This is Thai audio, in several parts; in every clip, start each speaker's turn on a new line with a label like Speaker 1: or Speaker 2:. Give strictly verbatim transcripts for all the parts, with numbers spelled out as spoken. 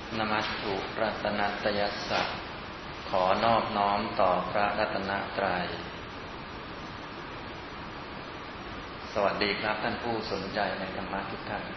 Speaker 1: นมัสสุรัตนัตยัสสะขอนอบน้อมต่อพระรัตนตรัยสวัสดีครับท่านผู้สนใจในธรรมะทุกท่าน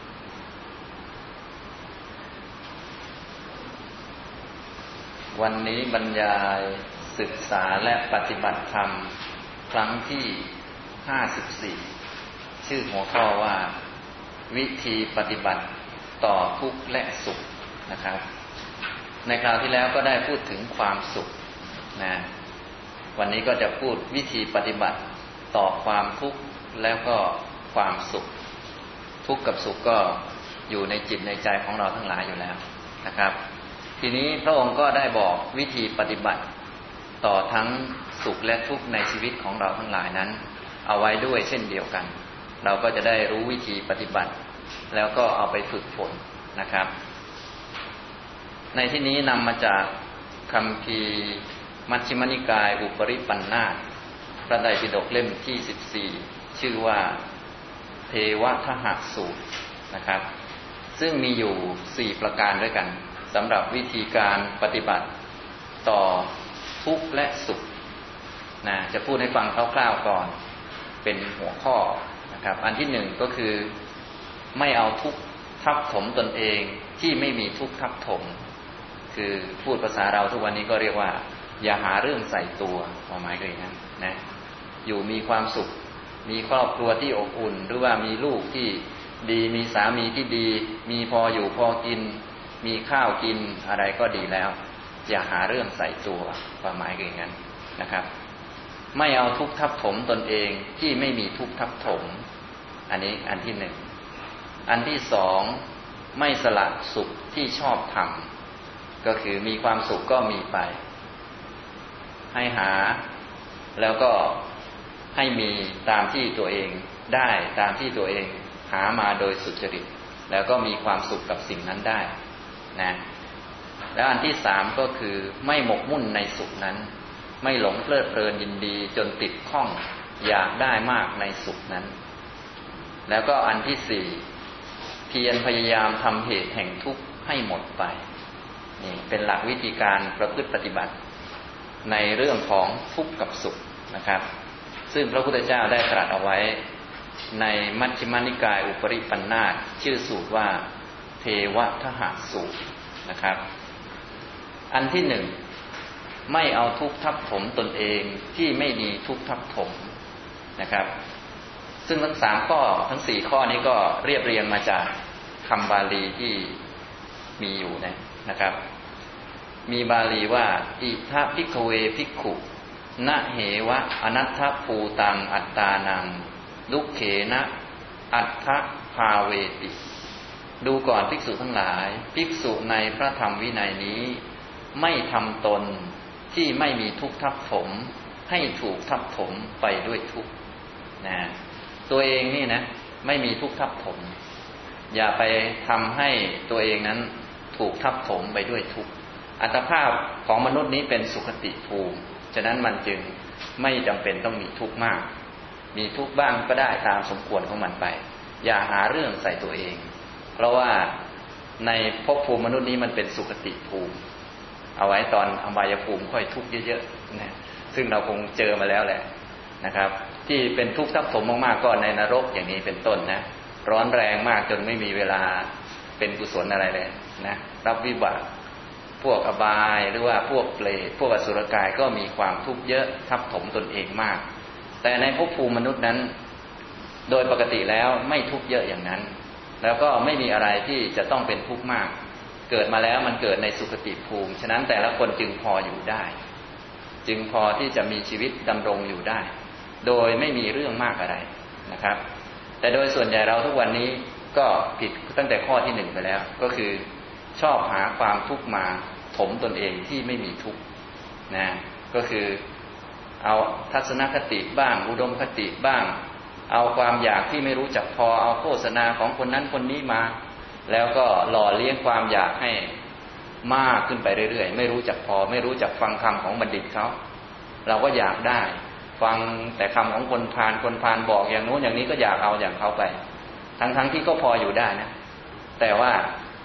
Speaker 1: วันนี้บรรยายศึกษาและปฏิบัติธรรมครั้งที่ห้าสิบสี่ชื่อหัวข้อว่าวิธีปฏิบัติต่อทุกข์และสุขนะครับในคราวที่แล้วก็ได้พูดถึงความสุขนะวันนี้ก็จะพูดวิธีปฏิบัติต่อความทุกข์แล้วก็ความสุขทุกข์กับสุขก็อยู่ในจิตในใจของเราทั้งหลายอยู่แล้วนะครับทีนี้พระองค์ก็ได้บอกวิธีปฏิบัติต่อทั้งสุขและทุกข์ในชีวิตของเราทั้งหลายนั้นเอาไว้ด้วยเช่นเดียวกันเราก็จะได้รู้วิธีปฏิบัติแล้วก็เอาไปฝึกฝนนะครับในที่นี้นำมาจากคัมภีร์มัชฌิมนิกายอุปริปันธาสพระไตรปิฎกเล่มที่สิบสี่ชื่อว่าเทวทหสูตรนะครับซึ่งมีอยู่สี่ประการด้วยกันสำหรับวิธีการปฏิบัติต่อทุกข์และสุขนะจะพูดให้ฟังคร่าวๆก่อนเป็นหัวข้อนะครับอันที่หนึ่งก็คือไม่เอาทุกข์ทับถมตนเองที่ไม่มีทุกข์ทับถมคือพูดภาษาเราทุกวันนี้ก็เรียกว่าอย่าหาเรื่องใส่ตัวความหมายก็อย่างนั้นนะอยู่มีความสุขมีครอบครัวที่อบอุ่นหรือว่ามีลูกที่ดีมีสามีที่ดีมีพออยู่พอกินมีข้าวกินอะไรก็ดีแล้วอย่าหาเรื่องใส่ตัวความหมายก็อย่างนั้นนะครับไม่เอาทุกข์ทับถมตนเองที่ไม่มีทุกข์ทับถมอันนี้อันที่หนึ่งอันที่สองไม่สละสุขที่ชอบทำก็คือมีความสุขก็มีไปให้หาแล้วก็ให้มีตามที่ตัวเองได้ตามที่ตัวเองหามาโดยสุจริตแล้วก็มีความสุขกับสิ่งนั้นได้นะแล้วอันที่สามก็คือไม่หมกมุ่นในสุขนั้นไม่หลงเพลิดเพลินยินดีจนติดข้องอยากได้มากในสุขนั้นแล้วก็อันที่สี่เพียรพยายามทำเหตุแห่งทุกข์ให้หมดไปนี่เป็นหลักวิธีการประพฤติปฏิบัติในเรื่องของทุกข์กับสุขนะครับซึ่งพระพุทธเจ้าได้ตรัสเอาไว้ในมัชฌิมนิกายอุปริปันธาสชื่อสูตรว่าเทวทหสูตรนะครับอันที่หนึ่งไม่เอาทุกข์ทับถมตนเองที่ไม่มีทุกข์ทับถมนะครับซึ่งทั้งสามข้อทั้งสี่ข้อนี้ก็เรียบเรียงมาจากคำบาลีที่มีอยู่นะนะครับมีบาลีว่าอิทะภิกขเวภิกขุนะเหวะอนัตถภูตังอัตตานังดุเขนะอัตถภาเวติดูก่อนภิกษุทั้งหลายภิกษุในพระธรรมวินัยนี้ไม่ทำตนที่ไม่มีทุกข์ทับถมให้ถูกทับถมไปด้วยทุกข์นะตัวเองนี่นะไม่มีทุกข์ทับถมอย่าไปทำให้ตัวเองนั้นถูกทับถมไปด้วยทุกข์อัตภาพของมนุษย์นี้เป็นสุขติภูมิฉะนั้นมันจึงไม่จำเป็นต้องมีทุกข์มากมีทุกข์บ้างก็ได้ตามสมควรของมันไปอย่าหาเรื่องใส่ตัวเองเพราะว่าในภพภูมิมนุษย์นี้มันเป็นสุขติภูมิเอาไว้ตอนอบายภูมิค่อยทุกข์เยอะๆนะซึ่งเราคงเจอมาแล้วแหละนะครับที่เป็นทุกข์ทับถมมากๆก็ในนรกอย่างนี้เป็นต้นนะร้อนแรงมากจนไม่มีเวลาเป็นกุศลอะไรเลยนะรับวิบากพวกอบายหรือว่าพวกเปรตพวกอสุรกายก็มีความทุกข์เยอะทับถมตนเองมากแต่ในภพภูมิมนุษย์นั้นโดยปกติแล้วไม่ทุกข์เยอะอย่างนั้นแล้วก็ไม่มีอะไรที่จะต้องเป็นทุกข์มากเกิดมาแล้วมันเกิดในสุคติภูมิฉะนั้นแต่ละคนจึงพออยู่ได้จึงพอที่จะมีชีวิตดำรงอยู่ได้โดยไม่มีเรื่องมากอะไรนะครับแต่โดยส่วนใหญ่เราทุกวันนี้ก็ผิดตั้งแต่ข้อที่หนึ่งไปแล้วก็คือชอบหาความทุกข์มาถมตนเองที่ไม่มีทุกข์นะก็คือเอาทัศนคติบ้างอุดมคติบ้างเอาความอยากที่ไม่รู้จักพอเอาโฆษณาของคนนั้นคนนี้มาแล้วก็หล่อเลี้ยงความอยากให้มากขึ้นไปเรื่อยๆไม่รู้จักพอไม่รู้จักฟังคำของบัณฑิตเขาเราก็อยากได้ฟังแต่คำของคนพาลคนพาลบอกอย่างโน้นอย่างนี้ก็อยากเอาอย่างเขาไปทั้งๆที่ก็พออยู่ได้นะแต่ว่า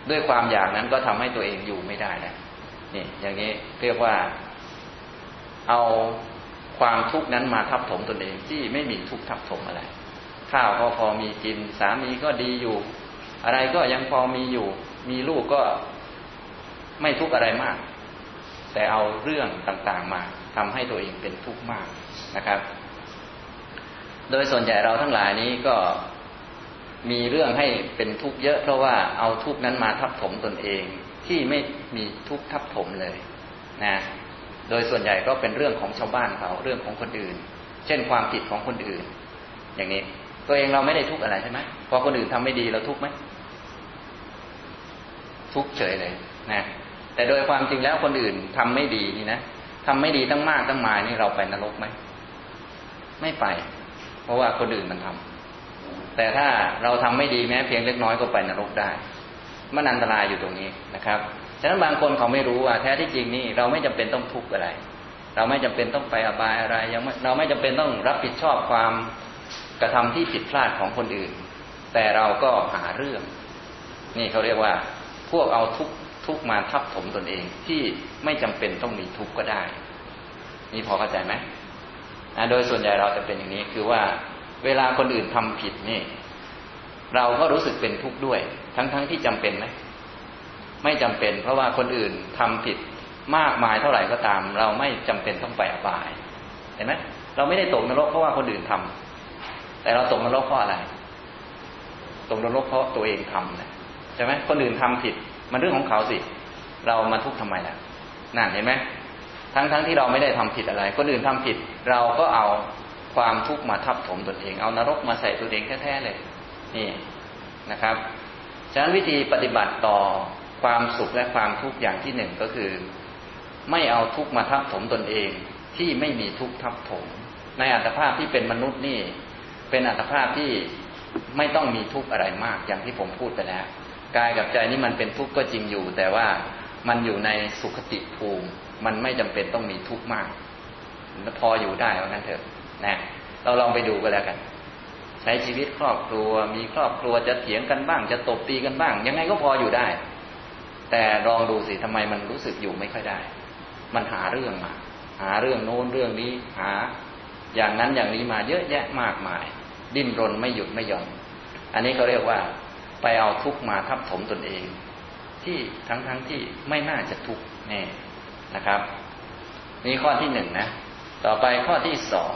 Speaker 1: ด้วยความอยากนั้นก็ทำให้ตัวเองอยู่ไม่ได้นะนี่อย่างนี้เรียกว่าเอาความทุกข์นั้นมาทับถมตนเองที่ไม่มีทุกข์ทับถมอะไรข้าวก็พอมีกินสามีก็ดีอยู่อะไรก็ยังพอมีอยู่มีลูกก็ไม่ทุกข์อะไรมากแต่เอาเรื่องต่างๆมาทำให้ตัวเองเป็นทุกข์มากนะครับโดยส่วนใหญ่เราทั้งหลายนี้ก็มีเรื่องให้เป็นทุกข์เยอะเพราะว่าเอาทุกข์นั้นมาทับถมตนเองที่ไม่มีทุกข์ทับถมเลยนะโดยส่วนใหญ่ก็เป็นเรื่องของชาวบ้านเขาเรื่องของคนอื่นเช่นความผิดของคนอื่นอย่างนี้ตัวเองเราไม่ได้ทุกข์อะไรใช่ไหมพอคนอื่นทำไม่ดีเราทุกข์ไหมทุกข์เฉยเลยนะแต่โดยความจริงแล้วคนอื่นทำไม่ดีนี่นะทำไม่ดีตั้งมากตั้งมายนี่เราไปนรกไหมไม่ไปเพราะว่าคนอื่นมันทำแต่ถ้าเราทำไม่ดีแม้เพียงเล็กน้อยก็ไปนรกได้มันอันตรายอยู่ตรงนี้นะครับฉะนั้นบางคนเขาไม่รู้ว่าแท้ที่จริงนี่เราไม่จำเป็นต้องทุกข์อะไรเราไม่จำเป็นต้องไปอบายอะไรยังเราไม่จำเป็นต้องรับผิดชอบความกระทำที่ผิดพลาดของคนอื่นแต่เราก็หาเรื่องนี่เขาเรียกว่าพวกเอาทุกข์ทุกข์มาทับถมตนเองที่ไม่จำเป็นต้องมีทุกข์ก็ได้นี่พอเข้าใจไหมโดยส่วนใหญ่เราจะเป็นอย่างนี้คือว่าเวลาคนอื่นทำผิดนี่เราก็รู้สึกเป็นทุกข์ด้วยทั้งๆ ท, ที่จำเป็นไหมไม่จำเป็นเพราะว่าคนอื่นทำผิดมากมายเท่าไหร่ก็ตามเราไม่จำเป็นต้องไปอบายเห็นไหมเราไม่ได้ตกนรกเพราะว่าคนอื่นทำแต่เราตกนรกเพราะอะไรตกนรกเพราะตัวเองทำนะใช่ไหมคนอื่นทำผิดมันเรื่องของเขาสิเรามาทุกข์ทำไมล่ะนั่นเห็นไหมทั้งๆ ท, ที่เราไม่ได้ทำผิดอะไรคนอื่นทำผิดเราก็เอาความทุกข์มาทับถมตนเองเอานรกมาใส่ตัวเองแท้ๆเลยนี่นะครับฉะนั้นวิธีปฏิบัติต่อความสุขและความทุกข์อย่างที่หนึ่งก็คือไม่เอาทุกข์มาทับถมตนเองที่ไม่มีทุกข์ทับถมในอัตภาพที่เป็นมนุษย์นี่เป็นอัตภาพที่ไม่ต้องมีทุกข์อะไรมากอย่างที่ผมพูดไปแล้วกายกับใจนี่มันเป็นทุกข์ก็จริงอยู่แต่ว่ามันอยู่ในสุขติภูมิมันไม่จำเป็นต้องมีทุกข์มากพออยู่ได้ว่างั้นเถอะนะเราลองไปดูกันแล้วกันใช้ชีวิตครอบครัวมีครอบครัวจะเถียงกันบ้างจะตบตีกันบ้างยังไงก็พออยู่ได้แต่ลองดูสิทำไมมันรู้สึกอยู่ไม่ค่อยได้มันหาเรื่องมาหาเรื่องโน้นเรื่องนี้หาอย่างนั้นอย่างนี้มาเยอะแยะมากมายดิ้นรนไม่หยุดไม่หย่อนอันนี้เขาเรียกว่าไปเอาทุกข์มาทับถมตนเองที่ทั้งๆ ท, ที่ไม่น่าจะทุกข์แน่นะครับนี่ข้อที่หนึ่งนะต่อไปข้อที่สอง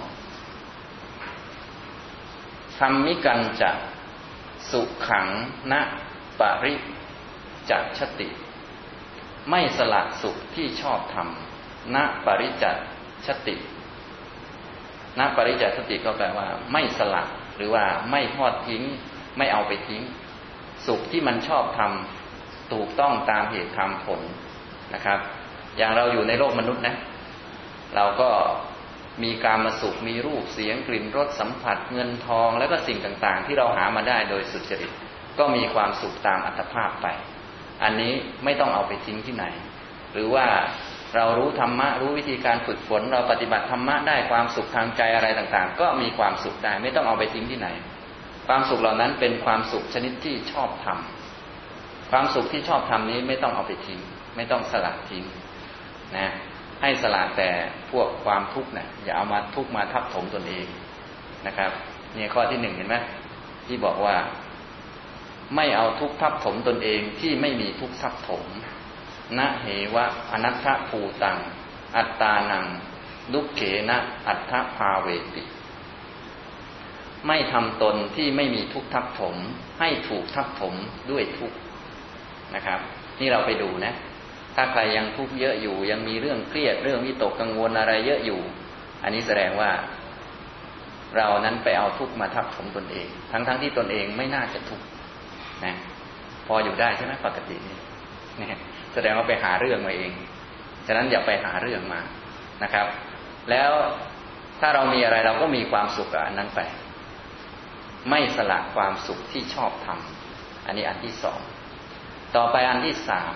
Speaker 1: ธรรมิกัญจะสุขังณปริจัชติ ไม่สละสุขที่ชอบทำณปริจัชติณปริจัชติก็แปลว่าไม่สละหรือว่าไม่ทอดทิ้งไม่เอาไปทิ้งสุขที่มันชอบทำถูกต้องตามเหตุตามผลนะครับอย่างเราอยู่ในโลกมนุษย์นะเราก็มีกามสุขมีรูปเสียงกลิ่นรสสัมผัสเงินทองแล้วก็สิ่งต่างๆที่เราหามาได้โดยสุจริตก็มีความสุขตามอัตภาพไปอันนี้ไม่ต้องเอาไปทิ้งที่ไหนหรือว่าเรารู้ธรรมะรู้วิธีการฝึกฝนเราปฏิบัติธรรมะได้ความสุขทางใจอะไรต่างๆก็มีความสุขได้ไม่ต้องเอาไปทิ้งที่ไหนความสุขเหล่านั้นเป็นความสุขชนิดที่ชอบทำความสุขที่ชอบทำนี้ไม่ต้องเอาไปทิ้งไม่ต้องสละทิ้งนะให้สละแต่พวกความทุกข์เนี่ยอย่าเอามาทุกข์มาทับถมตนเองนะครับนี่ข้อที่หนึ่งเห็นไหมที่บอกว่าไม่เอาทุกข์ทับถมตนเองที่ไม่มีทุกข์ทับถมนะเหวะอนัตถภูตังอัตตานังดุเขนะอัตถภาเวติไม่ทำตนที่ไม่มีทุกข์ทับถมให้ถูกทับถมด้วยทุกข์นะครับนี่เราไปดูนะถ้าใครยังทุกข์เยอะอยู่ยังมีเรื่องเครียดเรื่องวิตกกังวลอะไรเยอะอยู่อันนี้แสดงว่าเรานั้นไปเอาทุกข์มาทับถมตนเองทั้งๆ ท, ที่ตนเองไม่น่าจะทุกข์นะพออยู่ได้ใช่ไหมปกตินี่นะแสดงว่าไปหาเรื่องมาเองฉะนั้นอย่าไปหาเรื่องมานะครับแล้วถ้าเรามีอะไรเราก็มีความสุขกับอันนั้นไปไม่สละความสุขที่ชอบทำอันนี้อันที่สองต่อไปอันที่สาม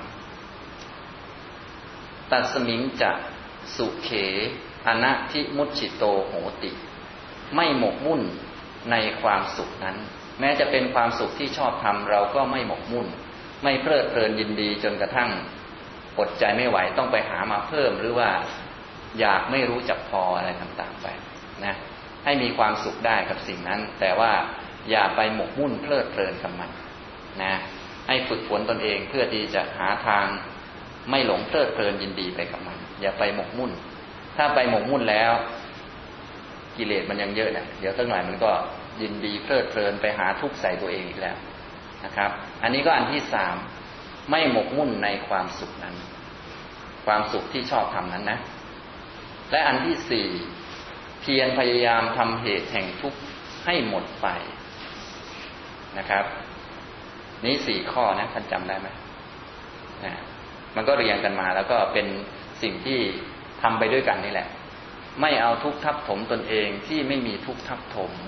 Speaker 1: ตัสมิงจะสุเขอนัตถิมุจฉิโตโหติไม่หมกมุ่นในความสุขนั้นแม้จะเป็นความสุขที่ชอบทำเราก็ไม่หมกมุ่นไม่เพลิดเพลินยินดีจนกระทั่งอดใจไม่ไหวต้องไปหามาเพิ่มหรือว่าอยากไม่รู้จักพออะไรต่างๆไปนะให้มีความสุขได้กับสิ่งนั้นแต่ว่าอย่าไปหมกมุ่นเพลิดเพลินกับมันนะให้ฝึกฝนตนเองเพื่อที่จะหาทางไม่หลงเพลิดเพลินยินดีไปกับมันอย่าไปหมกมุ่นถ้าไปหมกมุ่นแล้วกิเลสมันยังเยอะเนี่ยเดี๋ยวสักหน่อยมันก็ยินดีเพลิดเพลินไปหาทุกข์ใส่ตัวเองอีกแล้วนะครับอันนี้ก็อันที่สามไม่หมกมุ่นในความสุขนั้นความสุขที่ชอบทำนั้นนะและอันที่สี่เพียรพยายามทำเหตุแห่งทุกข์ให้หมดไปนะครับนี้สี่ข้อนะท่านจำได้ไหมนะมันก็เรียงกันมาแล้วก็เป็นสิ่งที่ทำไปด้วยกันนี่แหละไม่เอาทุกข์ทับถมตนเองที่ไม่มีทุกข์ทับถม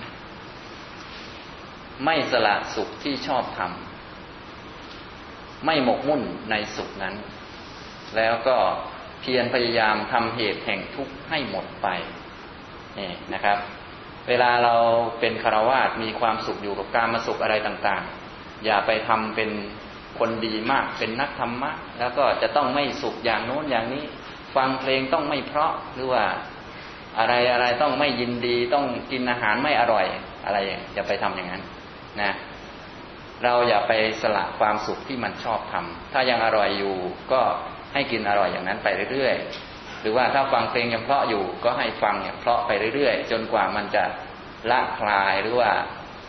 Speaker 1: ไม่สละสุขที่ชอบทำไม่หมกมุ่นในสุขนั้นแล้วก็เพียรพยายามทำเหตุแห่งทุกข์ให้หมดไปนี่นะครับเวลาเราเป็นฆราวาสมีความสุขอยู่กับการมาสุขอะไรต่างๆอย่าไปทำเป็นคนดีมากเป็นนักธรรมะแล้วก็จะต้องไม่สุขอย่างโน้นอย่างนี้ฟังเพลงต้องไม่เพราะหรือว่าอะไรอะไรต้องไม่ยินดีต้องกินอาหารไม่อร่อยอะไรอย่าไปทำอย่างนั้นนะเราอย่าไปสละความสุขที่มันชอบทำถ้ายังอร่อยอยู่ก็ให้กินอร่อยอย่างนั้นไปเรื่อยๆหรือว่าถ้าฟังเพลงยังเพราะอยู่ก็ให้ฟังอย่างเพราะไปเรื่อยๆจนกว่ามันจะละคลายหรือว่า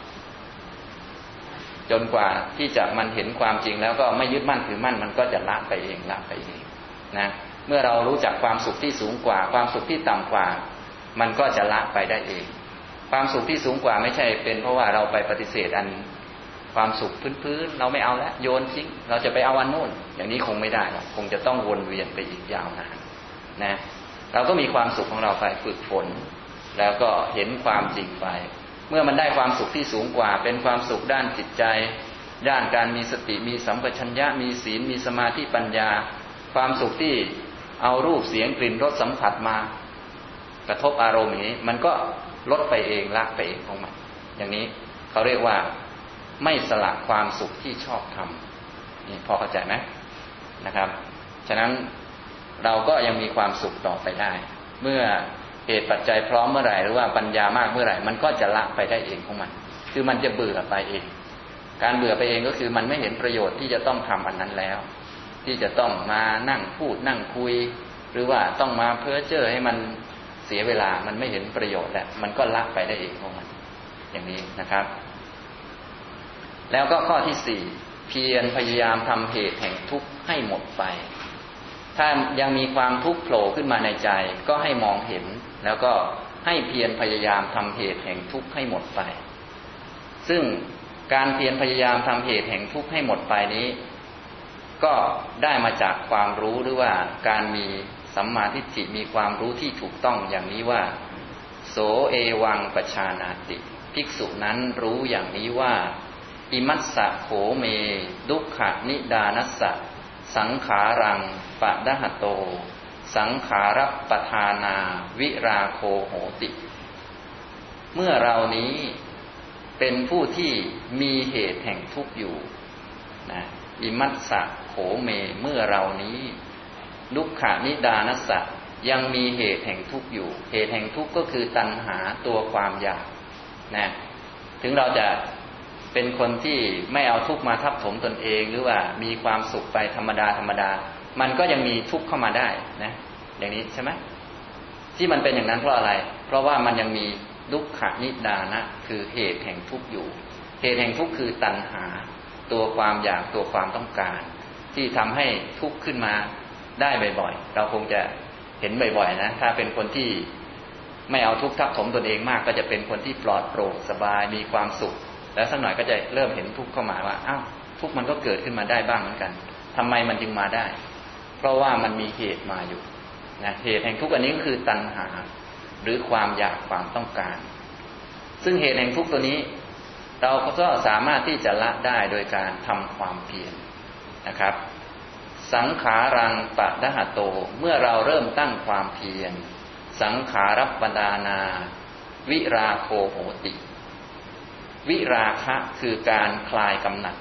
Speaker 1: จนกว่าที่จะมันเห็นความจริงแล้วก็ไม่ยึดมั่นถือมั่นมันก็จะละไปเองละไปเองนะเมื่อเรารู้จักความสุขที่สูงกว่าความสุขที่ต่ำกว่ามันก็จะละไปได้เองความสุขที่สูงกว่าไม่ใช่เป็นเพราะว่าเราไปปฏิเสธอันความสุขพื้นๆเราไม่เอาแล้วโยนทิ้งเราจะไปเอาอันโน้นอย่างนี้คงไม่ได้หรอกคงจะต้องวนเวียนไปอีกยาวนานนะเราก็มีความสุขของเราไปฝึกฝนแล้วก็เห็นความจริงไปเมื่อมันได้ความสุขที่สูงกว่าเป็นความสุขด้านจิตใจด้านการมีสติมีสัมปชัญญะมีศีลมีสมาธิปัญญาความสุขที่เอารูปเสียงกลิ่นรสสัมผัสมากระทบอารมณ์อย่างนี้มันก็ลดไปเองละไปเองของมันอย่างนี้เขาเรียกว่าไม่สละความสุขที่ชอบทำนี่พอเข้าใจไหมนะครับฉะนั้นเราก็ยังมีความสุขต่อไปได้เมื่อเหตุปัจจัยพร้อมเมื่อไหร่หรือว่าปัญญามากเมื่อไหร่มันก็จะละไปได้เองของมันคือมันจะเบื่อไปเองการเบื่อไปเองก็คือมันไม่เห็นประโยชน์ที่จะต้องทำอันนั้นแล้วที่จะต้องมานั่งพูดนั่งคุยหรือว่าต้องมาเพ้อเจ้อให้มันเสียเวลามันไม่เห็นประโยชน์แล้วมันก็ละไปได้เองของมันอย่างนี้นะครับแล้วก็ข้อที่สี่เพียรพยายามทำเหตุแห่งทุกข์ให้หมดไปถ้ายังมีความทุกข์โผล่ขึ้นมาในใจก็ให้มองเห็นแล้วก็ให้เพียรพยายามทำเหตุแห่งทุกข์ให้หมดไปซึ่งการเพียรพยายามทำเหตุแห่งทุกข์ให้หมดไปนี้ก็ได้มาจากความรู้หรือว่าการมีสัมมาทิฏฐิมีความรู้ที่ถูกต้องอย่างนี้ว่าโสเอวังปชานาติภิกษุนั้นรู้อย่างนี้ว่าอิมัสสะโขเมดุขะนิดานัสสะสังขารังปะดะหะโตสังขารัปปทานาวิราโคโหติเมื่อเรานี้เป็นผู้ที่มีเหตุแห่งทุกข์อยู่นะอิมัสสะโขเมเมื่อเรานี้ดุขะนิดานัสสะยังมีเหตุแห่งทุกข์อยู่เหตุแห่งทุกข์ก็คือตัณหาตัวความอยากนะถึงเราจะเป็นคนที่ไม่เอาทุกข์มาทับถมตนเองหรือว่ามีความสุขไปธรรมดาธรรมดามันก็ยังมีทุกข์เข้ามาได้นะอย่างนี้ใช่ไหมที่มันเป็นอย่างนั้นเพราะอะไรเพราะว่ามันยังมีดุขะนิดานะคือเหตุแห่งทุกข์อยู่เหตุแห่งทุกข์คือตัณหาตัวความอยากตัวความต้องการที่ทำให้ทุกข์ขึ้นมาได้บ่อยๆเราคงจะเห็นบ่อยๆนะถ้าเป็นคนที่ไม่เอาทุกข์ทับถมตนเองมากก็จะเป็นคนที่ปลอดโปร่งสบายมีความสุขแล้วสักหน่อยก็จะเริ่มเห็นทุกข์เข้ามาว่าอ้าวทุกข์มันก็เกิดขึ้นมาได้บ้างเหมือนกันทำไมมันจึงมาได้เพราะว่ามันมีเหตุมาอยู่นะเหตุแห่งทุกข์อันนี้ก็คือตัณหาหรือความอยากความต้องการซึ่งเหตุแห่งทุกข์ตัวนี้เราก็สามารถที่จะละได้โดยการทำความเพียรนะครับสังขารังปะดะหะโตเมื่อเราเริ่มตั้งความเพียรสังขารัปปดานาวิราโคโหติวิราคะคือการคลายกำหนัด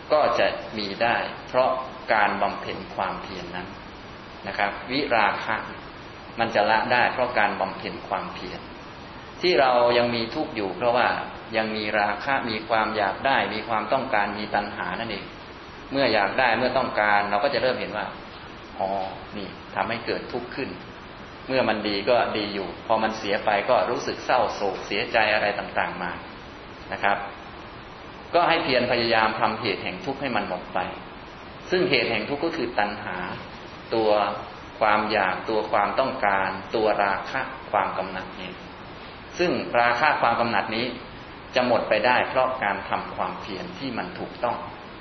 Speaker 1: ก็จะมีได้เพราะการบำเพ็ญความเพียรนั้นนะครับวิราคะมันจะละได้เพราะการบำเพ็ญความเพียรที่เรายังมีทุกข์อยู่เพราะว่ายังมีราคะมีความอยากได้มีความต้องการมีตัณหานั่นเองเมื่ออยากได้เมื่อต้องการเราก็จะเริ่มเห็นว่าอ๋อนี่ทำให้เกิดทุกข์ขึ้นเมื่อมันดีก็ดีอยู่พอมันเสียไปก็รู้สึกเศร้าโศกเสียใจอะไรต่างๆมานะครับก็ให้เพียรพยายามทำเหตุแห่งทุกข์ให้มันหมดไปซึ่งเหตุแห่งทุกข์ก็คือตัณหาตัวความอยากตัวความต้องการตัวราคะความกำหนัดนี้ซึ่งราคะความกำหนัดนี้จะหมดไปได้เพราะการทำความเพียรที่มันถูกต้อง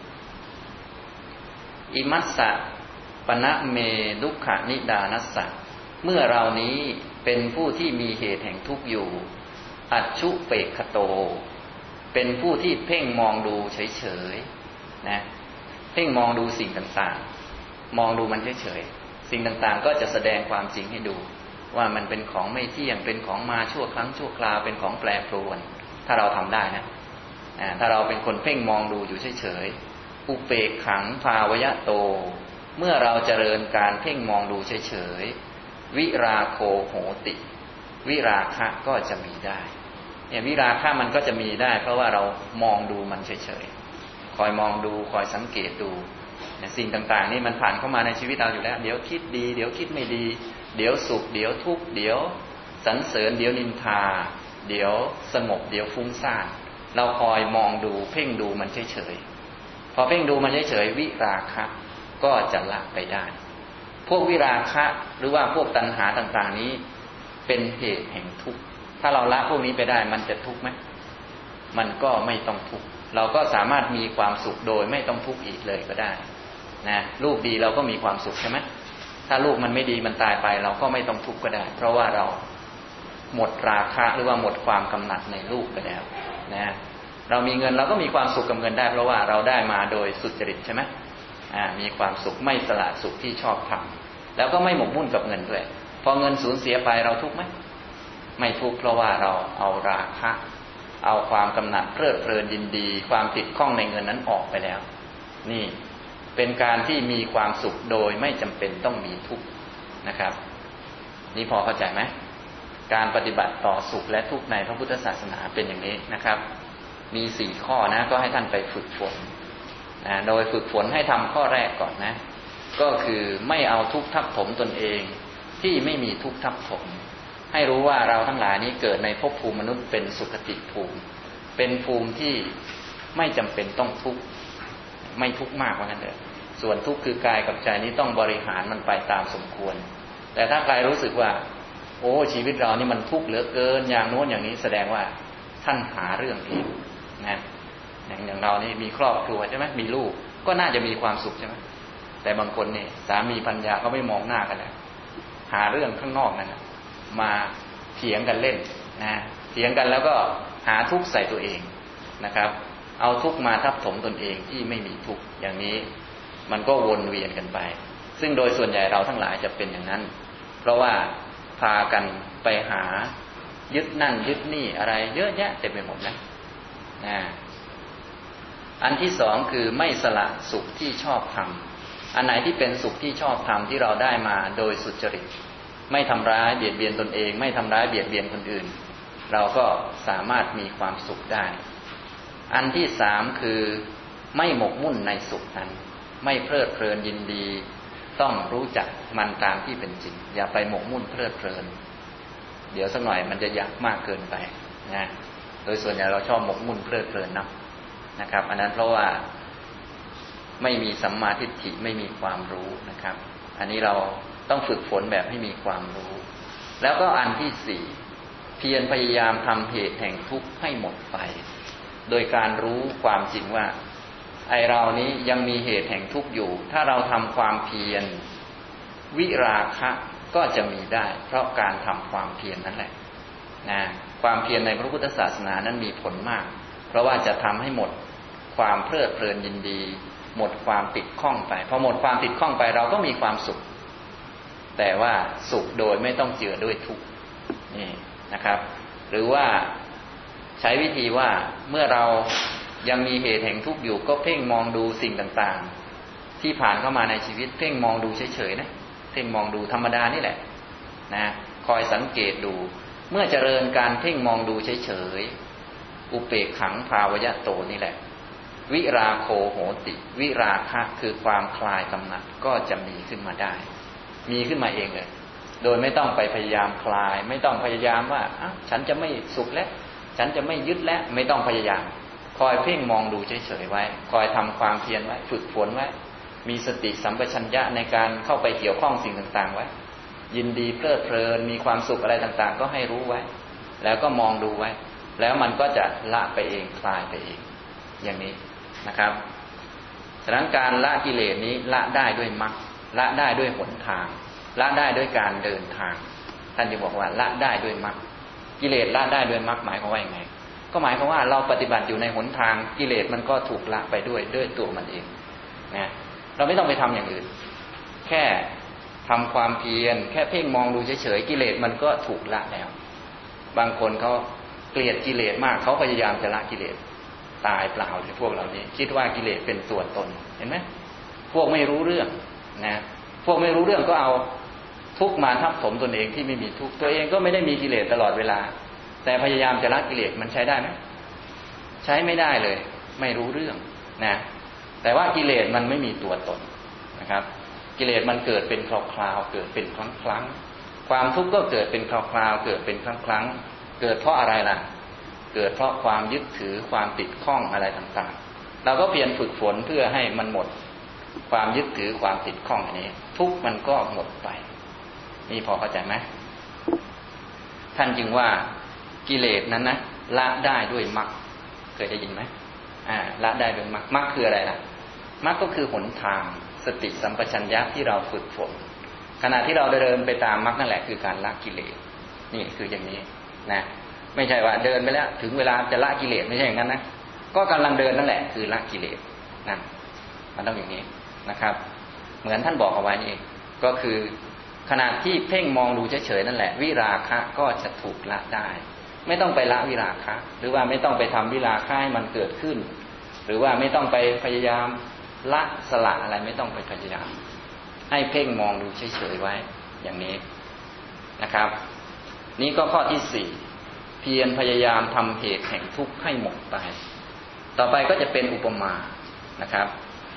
Speaker 1: อิมัสสะปณะเมดุขะนิดานัสสะเมื่อเรานี้เป็นผู้ที่มีเหตุแห่งทุกข์อยู่อัจฉุเปกขโตเป็นผู้ที่เพ่งมองดูเฉยๆนะเพ่งมองดูสิ่งต่างๆมองดูมันเฉยๆสิ่งต่างๆก็จะแสดงความจริงให้ดูว่ามันเป็นของไม่เที่ยงเป็นของมาชั่วครั้งชั่วคราวเป็นของแปรปรวนถ้าเราทำได้นะถ้าเราเป็นคนเพ่งมองดูอยู่เฉยๆอุเปกขังภาวยะโตเมื่อเราเจริญการเพ่งมองดูเฉยๆวิราโคโหติวิราคะก็จะมีได้เนี่ยวิราคะมันก็จะมีได้เพราะว่าเรามองดูมันเฉยๆคอยมองดูคอยสังเกตดูสิ่งต่างๆนี่มันผ่านเข้ามาในชีวิตเราอยู่แล้วเดี๋ยวคิดดีเดี๋ยวคิดไม่ดีเดี๋ยวสุขเดี๋ยวทุกข์เดี๋ยวสรรเสริญเดี๋ยวนินทาเดี๋ยวสงบเดี๋ยวฟุ้งซ่านเราคอยมองดูเพ่งดูมันเฉยๆพอเพ่งดูมันเฉยๆวิราคะก็จะละไปได้พวกวิราคะหรือว่าพวกตัณหาต่างๆนี้เป็นเหตุแห่งทุกข์ถ้าเราละพวกนี้ไปได้มันจะทุกข์ไหมมันก็ไม่ต้องทุกข์เราก็สามารถมีความสุขโดยไม่ต้องทุกข์อีกเลยก็ได้นะลูกดีเราก็มีความสุขใช่ไหมถ้าลูกมันไม่ดีมันตายไปเราก็ไม่ต้องทุกข์ก็ได้เพราะว่าเราหมดราคะหรือว่าหมดความกำหนัดในลูกไปแล้วนะเรามีเงินเราก็มีความสุขกับเงินได้เพราะว่าเราได้มาโดยสุจริตใช่ไหมอ่ามีความสุขไม่สละสุขที่ชอบทำแล้วก็ไม่หมกมุ่นกับเงินด้วยพอเงินสูญเสียไปเราทุกข์ไหมไม่ทุกข์เพราะว่าเราเอาราคะเอาความกำหนัดเพลิดเพลินยินดีความติดข้องในเงินนั้นออกไปแล้วนี่เป็นการที่มีความสุขโดยไม่จำเป็นต้องมีทุกข์นะครับนี่พอเข้าใจไหมการปฏิบัติต่อสุขและทุกข์ในพระพุทธศาสนาเป็นอย่างนี้นะครับมีสี่ข้อนะก็ให้ท่านไปฝึกฝนนะโดยฝึกฝนให้ทำข้อแรกก่อนนะก็คือไม่เอาทุกข์ทับถมตนเองที่ไม่มีทุกข์ทับถมให้รู้ว่าเราทั้งหลายนี้เกิดในภพภูมิมนุษย์เป็นสุคติภูมิเป็นภูมิที่ไม่จำเป็นต้องทุกข์ไม่ทุกข์มากว่างั้นเถอะส่วนทุกข์คือกายกับใจนี้ต้องบริหารมันไปตามสมควรแต่ถ้าใครรู้สึกว่าโอ้ชีวิตเรานี่มันทุกข์เหลือเกินอย่างโน้นอย่างนี้แสดงว่าท่านหาเรื่องเองนะอย่างอย่างเรานี่มีครอบครัวใช่ไหมมีลูกก็น่าจะมีความสุขใช่ไหมแต่บางคนนี่สามีภรรยาก็ไม่มองหน้ากันนะหาเรื่องข้างนอกนั่นนะมาเถียงกันเล่นนะเถียงกันแล้วก็หาทุกข์ใส่ตัวเองนะครับเอาทุกข์มาทับถมตนเองที่ไม่มีทุกข์อย่างนี้มันก็วนเวียนกันไปซึ่งโดยส่วนใหญ่เราทั้งหลายจะเป็นอย่างนั้นเพราะว่าพากันไปหายึดนั่นยึดนี่อะไรเยอะแยะเต็มไปหมดนะนะอันที่สองคือไม่สละสุขที่ชอบทำอันไหนที่เป็นสุขที่ชอบทำที่เราได้มาโดยสุจริตไม่ทำร้ายเบียดเบียนตนเองไม่ทำร้ายเบียดเบียนคนอื่นเราก็สามารถมีความสุขได้อันที่สามคือไม่หมกมุ่นในสุขนั้นไม่เพลิดเพลินยินดีต้องรู้จักมันตามที่เป็นจริงอย่าไปหมกมุ่นเพลิดเพลินเดี๋ยวสักหน่อยมันจะอยากมากเกินไปนะโดยส่วนใหญ่เราชอบหมกมุ่นเพลิดเพลินนะนะครับอันนั้นเพราะว่าไม่มีสัมมาทิฏฐิไม่มีความรู้นะครับอันนี้เราต้องฝึกฝนแบบให้มีความรู้แล้วก็อันที่สี่เพียรพยายามทำเหตุแห่งทุกข์ให้หมดไปโดยการรู้ความจริงว่าไอเรานี้ยังมีเหตุแห่งทุกข์อยู่ถ้าเราทำความเพียรวิราคะก็จะมีได้เพราะการทำความเพียรนั่นแหละนะความเพียรในพระพุทธศาสนานั้นมีผลมากเพราะว่าจะทำให้หมดความเพลิดเพลินยินดีหมดความติดข้องไปพอหมดความติดข้องไปเราก็มีความสุขแต่ว่าสุขโดยไม่ต้องเจือด้วยทุกข์นี่นะครับหรือว่าใช้วิธีว่าเมื่อเรายังมีเหตุแห่งทุกข์อยู่ก็เพ่งมองดูสิ่งต่างๆที่ผ่านเข้ามาในชีวิตเพ่งมองดูเฉยๆนะเพ่งมองดูธรรมดานี่แหละนะคอยสังเกตดูเมื่อเจริญการเพ่งมองดูเฉยๆอุเปกขังภาวยะโตนี่แหละวิราโคโหติวิราคะคือความคลายกำหนัดก็จะมีขึ้นมาได้มีขึ้นมาเองเลยโดยไม่ต้องไปพยายามคลายไม่ต้องพยายามว่าฉันจะไม่สุขแล้วฉันจะไม่ยึดแล้วไม่ต้องพยายามคอยเพ่งมองดูเฉยๆไว้คอยทำความเพียรไว้ฝึกฝนไว้มีสติสัมปชัญญะในการเข้าไปเกี่ยวข้องสิ่งต่างๆไว้ยินดีเพลิดเพลินมีความสุขอะไรต่างๆก็ให้รู้ไว้แล้วก็มองดูไว้แล้วมันก็จะละไปเองคลายไปเองอย่างนี้นะครับฉะนั้นการละกิเลสนี้ละได้ด้วยมรรคละได้ด้วยหนทางละได้ด้วยการเดินทางท่านจะบอกว่าละได้ด้วยมรรคกิเลสละได้ด้วยมรรคหมายความว่าอย่างไงก็หมายความว่าเราปฏิบัติอยู่ในหนทางกิเลสมันก็ถูกละไปด้วยด้วยตัวมันเองนะเราไม่ต้องไปทำอย่างอื่นแค่ทำความเพียรแค่เพ่งมองดูเฉยๆกิเลสมันก็ถูกละแล้วบางคนเขาเกลียดกิเลสมากเขาพยายามจะละกิเลสตายเปล่าเลยพวกเหล่านี้คิดว่ากิเลสเป็นตัวตนเห็นไหมพวกไม่รู้เรื่องนะพวกไม่รู้เรื่องก็เอาทุกข์มาทับถมตนเองที่ไม่มีทุกข์ตัวเองก็ไม่ได้มีกิเลสตลอดเวลาแต่พยายามจะละกิเลสมันใช้ได้ไหมใช้ไม่ได้เลยไม่รู้เรื่องนะแต่ว่ากิเลสมันไม่มีตัวตนนะครับกิเลสมันเกิดเป็นคราวๆเกิดเป็นครั้งๆความทุกข์ก็เกิดเป็นคราวๆเกิดเป็นครั้งๆเกิดเพราะอะไรล่ะเกิดเพราะความยึดถือความติดข้องอะไรต่างๆเราก็เพียรฝึกฝนเพื่อให้มันหมดความยึดถือความติดข้องอันนี้ทุกข์มันก็หมดไปนี่พอเข้าใจไหมท่านจึงว่ากิเลสนั้นนะละได้ด้วยมรรคเคยได้ยินไหมอ่าละได้ด้วยมรรคมรรคคืออะไรล่ะมรรคก็คือหนทางสติสัมปชัญญะที่เราฝึกฝนขณะที่เราเดินไปตามมรรคนั่นแหละคือการละกิเลสนี่คืออย่างนี้นะไม่ใช่ว่าเดินไปแล้วถึงเวลาจะละกิเลสไม่ใช่อย่างนั้นนะก็กำลังเดินนั่นแหละคือละกิเลสนั่นมันต้องอย่างนี้นะครับเหมือนท่านบอกเอาไว้นี่เองก็คือขณะที่เพ่งมองดูเฉยๆนั่นแหละวิราคะก็จะถูกละได้ไม่ต้องไปละวิราคะหรือว่าไม่ต้องไปทำวิราคะให้มันเกิดขึ้นหรือว่าไม่ต้องไปพยายามละสละอะไรไม่ต้องไปพยายามให้เพ่งมองดูเฉยๆไว้อย่างนี้นะครับนี้ก็ข้อที่สี่เพียรพยายามทำเหตุแห่งทุกข์ให้หมดไปต่อไปก็จะเป็นอุปมานะครับ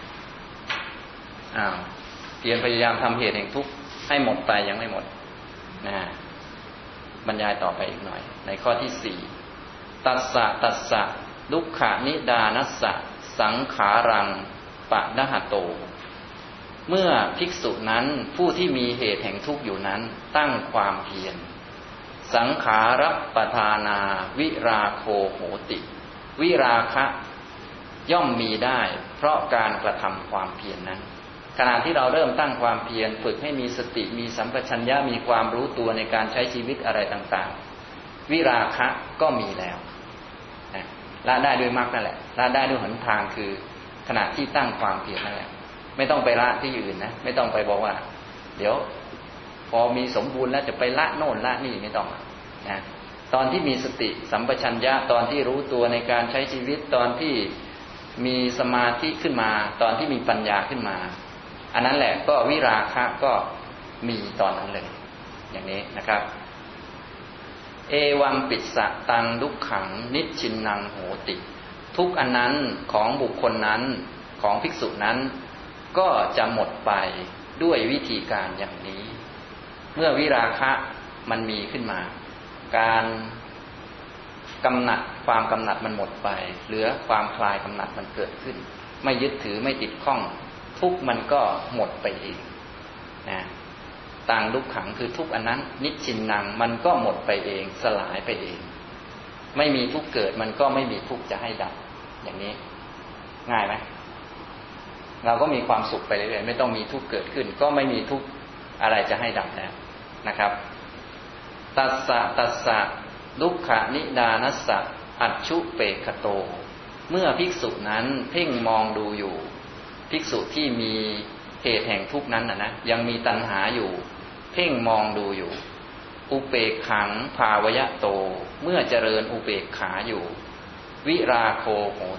Speaker 1: อ้าวเพียรพยายามทำเหตุแห่งทุกข์ให้หมดไปยังไม่หมดนะบรรยายต่อไปอีกหน่อยในข้อที่สี่ตัสสะตัสสะดุขะนิดานัสสะสังขารังปะนะหะโตเมื่อภิกษุนั้นผู้ที่มีเหตุแห่งทุกข์อยู่นั้นตั้งความเพียรสังขารัปปทานาวิราโคโหติวิราคะย่อมมีได้เพราะการกระทำความเพียร น, นั้นขณะที่เราเริ่มตั้งความเพียรฝึกให้มีสติมีสัมปชัญญะมีความรู้ตัวในการใช้ชีวิตอะไรต่างๆวิราคะก็มีแล้วนะละได้ด้วยมรรคนั่นแหละละได้ด้วยหนทางคือขณะที่ตั้งความเพียรนั่นแหละไม่ต้องไปละที่อื่นนะไม่ต้องไปบอกว่าเดี๋ยวพอมีสมบูรณ์แล้วจะไปละโน่นละนี่ไม่ต้องนะตอนที่มีสติสัมปชัญญะตอนที่รู้ตัวในการใช้ชีวิตตอนที่มีสมาธิขึ้นมาตอนที่มีปัญญาขึ้นมาอันนั้นแหละก็วิราคะก็มีตอนนั้นเลยอย่างนี้นะครับเอวังปิสะตังดุขขังนิชชินนังโหติทุกอันนั้นของบุคคลนั้นของภิกษุนั้นก็จะหมดไปด้วยวิธีการอย่างนี้เมื่อวิราคะมันมีขึ้นมาการกำหนัดความกำหนัดมันหมดไปเหลือความคลายกำหนัดมันเกิดขึ้นไม่ยึดถือไม่ติดข้องทุกมันก็หมดไปเองนะต่างทุกขังคือทุกอันนั้นนิชชินนังมันก็หมดไปเองสลายไปเองไม่มีทุกเกิดมันก็ไม่มีทุกจะให้ดับอย่างนี้ง่ายไหมเราก็มีความสุขไปเรื่อยๆไม่ต้องมีทุกเกิดขึ้นก็ไม่มีทุกอะไรจะให้ดับแล้วนะครับตัสสะตัสสะดุขะนิดานัสสะอัจฉุเปกโตเมื่อภิกษุนั้นเพ่งมองดูอยู่ภิกษุที่มีเหตุแห่งทุกข์นั้นนะนะยังมีตัณหาอยู่เพ่งมองดูอยู่อุเปกขังภาวยะโตเมื่อเจริญอุเปกขาอยู่วิราโคโหติ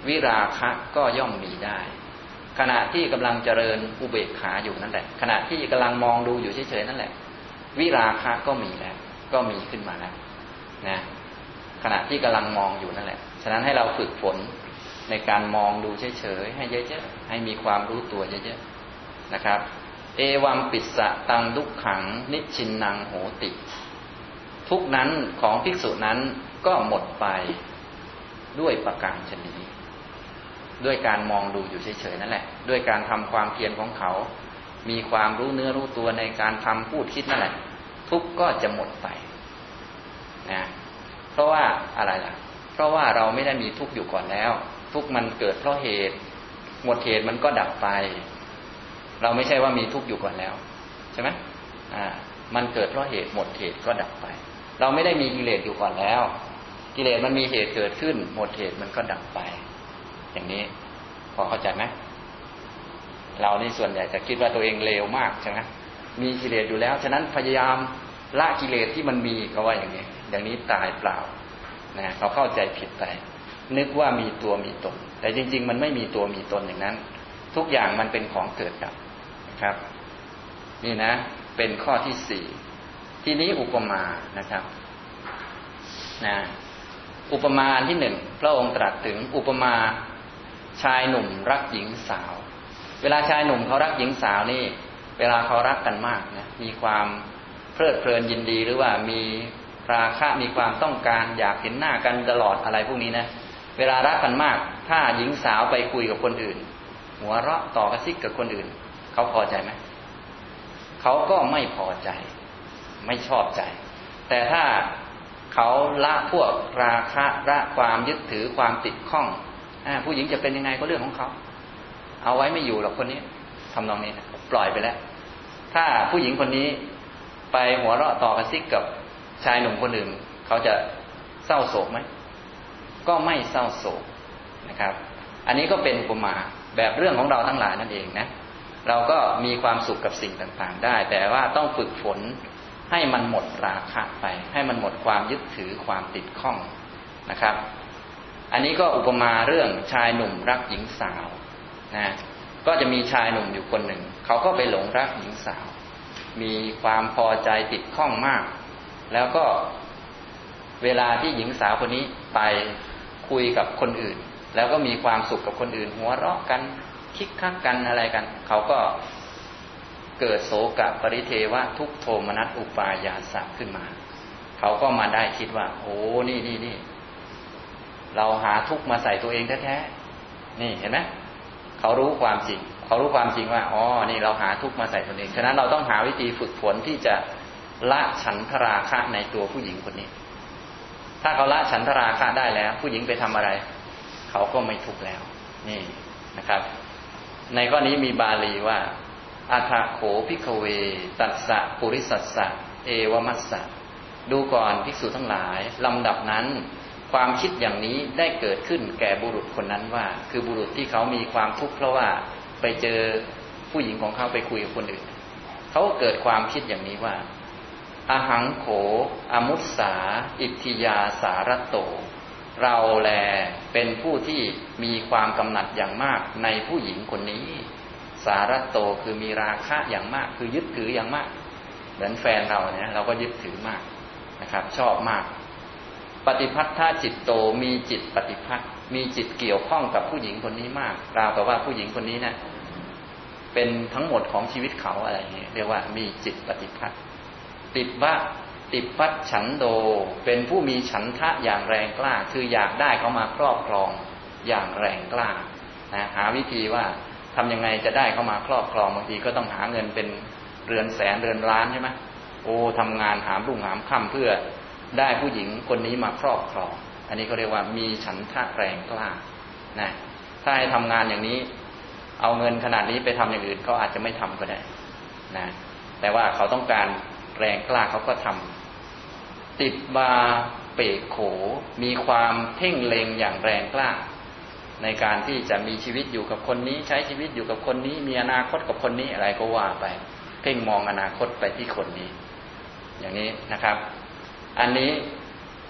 Speaker 1: วิราคะก็ย่อมมีได้ขณะที่กำลังเจริญอุเบกขาอยู่นั่นแหละขณะที่กำลังมองดูอยู่เฉยๆนั่นแหละวิราคะก็มีแล้วก็มีขึ้นมาแล้วนะขณะที่กำลังมองอยู่นั่นแหละฉะนั้นให้เราฝึกฝนในการมองดูเฉยๆให้เยอะๆให้มีความรู้ตัวเยอะๆนะครับเอวัมปิสสะตังทุกขังนิชินนังโหติทุกนั้นของภิกษุนั้นก็หมดไปด้วยประการฉะนี้ด้วยการมองดูอยู่เฉยๆนั่นแหละด้วยการทำความเพียรของเขามีความรู้เนื้อรู้ตัวในการทำพูดคิดนั่นแหละทุกก็จะหมดไปนะเพราะว่าอะไรล่ะเพราะว่าเราไม่ได้มีทุกข์อยู่ก่อนแล้วทุกข์มันเกิดเพราะเหตุหมดเหตุมันก็ดับไปเราไม่ใช่ว่ามีทุกข์อยู่ก่อนแล้วใช่ไหมอ่ามันเกิดเพราะเหตุหมดเหตุก็ดับไปเราไม่ได้มีกิเลสอยู่ก่อนแล้วกิเลสมันมีเหตุเกิดขึ้นหมดเหตุมันก็ดับไปอย่างนี้พอเข้าใจไหมเรานี่ส่วนใหญ่จะคิดว่าตัวเองเลวมากใช่ไหมมีกิเลสอยู่แล้วฉะนั้นพยายามละกิเลสที่มันมีเขาว่าอย่างนี้อย่างนี้ตายเปล่านะเขาเข้าใจผิดไปนึกว่ามีตัวมีตนแต่จริงๆมันไม่มีตัวมีตนอย่างนั้นทุกอย่างมันเป็นของเกิดดับนะครับนี่นะเป็นข้อที่สี่ทีนี้อุปมานะครับนะอุปมาที่หนึ่งพระองค์ตรัสถึงอุปมาชายหนุ่มรักหญิงสาวเวลาชายหนุ่มเขารักหญิงสาวนี่เวลาเขารักกันมากนะมีความเพลิดเพลินยินดีหรือว่ามีราคะมีความต้องการอยากเห็นหน้ากันตลอดอะไรพวกนี้นะเวลารักกันมากถ้าหญิงสาวไปคุยกับคนอื่นหัวเราะต่อกระซิกกับคนอื่นเขาพอใจไหมเขาก็ไม่พอใจไม่ชอบใจแต่ถ้าเขาละพวกราคะละความยึดถือความติดข้องผู้หญิงจะเป็นยังไงก็เรื่องของเขาเอาไว้ไม่อยู่หรอกคนนี้ทำนองนี้นะปล่อยไปแล้วถ้าผู้หญิงคนนี้ไปหัวเราะต่อกระซิกกับชายหนุ่มคนอื่นเขาจะเศร้าโศกไหมก็ไม่เศร้าโศกนะครับอันนี้ก็เป็นอุปมาแบบเรื่องของเราทั้งหลายนั่นเองนะเราก็มีความสุขกับสิ่งต่างๆได้แต่ว่าต้องฝึกฝนให้มันหมดราคะไปให้มันหมดความยึดถือความติดข้องนะครับอันนี้ก็อุปมาเรื่องชายหนุ่มรักหญิงสาวนะก็จะมีชายหนุ่มอยู่คนหนึ่งเขาก็ไปหลงรักหญิงสาวมีความพอใจติดข้องมากแล้วก็เวลาที่หญิงสาวคนนี้ไปคุยกับคนอื่นแล้วก็มีความสุขกับคนอื่นหัวเราะกันคิกคักกันอะไรกันเขาก็เกิดโศกปริเทวะทุกโทมนัสอุปายาสะขึ้นมาเขาก็มาได้คิดว่าโอ้นี่นี่นี่เราหาทุกข์มาใส่ตัวเองแท้ๆนี่เห็นไหมเขารู้ความจริงเขารู้ความจริงว่าอ๋อนี่เราหาทุกข์มาใส่ตัวเองฉะนั้นเราต้องหาวิธีฝึกฝนที่จะละฉันทราคะในตัวผู้หญิงคนนี้ถ้าเขาละฉันทราคะได้แล้วผู้หญิงไปทำอะไรเขาก็ไม่ทุกข์แล้วนี่นะครับในข้อนี้มีบาลีว่าอัฏฐโขภิกขเวตัสสะปุริสัสสะเอวมัสสะดูก่อนภิกษุทั้งหลายลำดับนั้นความคิดอย่างนี้ได้เกิดขึ้นแก่บุรุษคนนั้นว่าคือบุรุษที่เขามีความทุกข์เพราะว่าไปเจอผู้หญิงของเขาไปคุยกับคนอื่นเขาเกิดความคิดอย่างนี้ว่าอหังโขอมุสสาอิทธิยาสารโตเราแลเป็นผู้ที่มีความกำหนัดอย่างมากในผู้หญิงคนนี้สารโตคือมีราคะอย่างมากคือยึดถืออย่างมากเหมือนแฟนเราเนี่ยเราก็ยึดถือมากนะครับชอบมากปฏิภัทธาจิตโตมีจิตปฏิภัทธมีจิตเกี่ยวข้องกับผู้หญิงคนนี้มากราวกับว่าผู้หญิงคนนี้เนี่ยเป็นทั้งหมดของชีวิตเขาอะไรอย่างเงี้ยเรียกว่ามีจิตปฏิภัทธติดว่าติดปัจฉันโดเป็นผู้มีฉันทะอย่างแรงกล้าคืออยากได้เขามาครอบครองอย่างแรงกล้านะหาวิธีว่าทำยังไงจะได้เขามาครอบครองบางทีก็ต้องหาเงินเป็นเรือนแสนเรือนล้านใช่ไหมโอ้ทำงานหามรุ่งหามค่ำเพื่อได้ผู้หญิงคนนี้มาครอบครองอันนี้เขาเรียกว่ามีฉันทะแรงกล้านะถ้าให้ทำงานอย่างนี้เอาเงินขนาดนี้ไปทำอย่างอื่นเขาอาจจะไม่ทำก็ได้นะแต่ว่าเขาต้องการแรงกล้าเขาก็ทำติดบาเปกโขมีความเพ่งเล็งอย่างแรงกล้าในการที่จะมีชีวิตอยู่กับคนนี้ใช้ชีวิตอยู่กับคนนี้มีอนาคตกับคนนี้อะไรก็ว่าไปเพ่งมองอนาคตไปที่คนนี้อย่างนี้นะครับอันนี้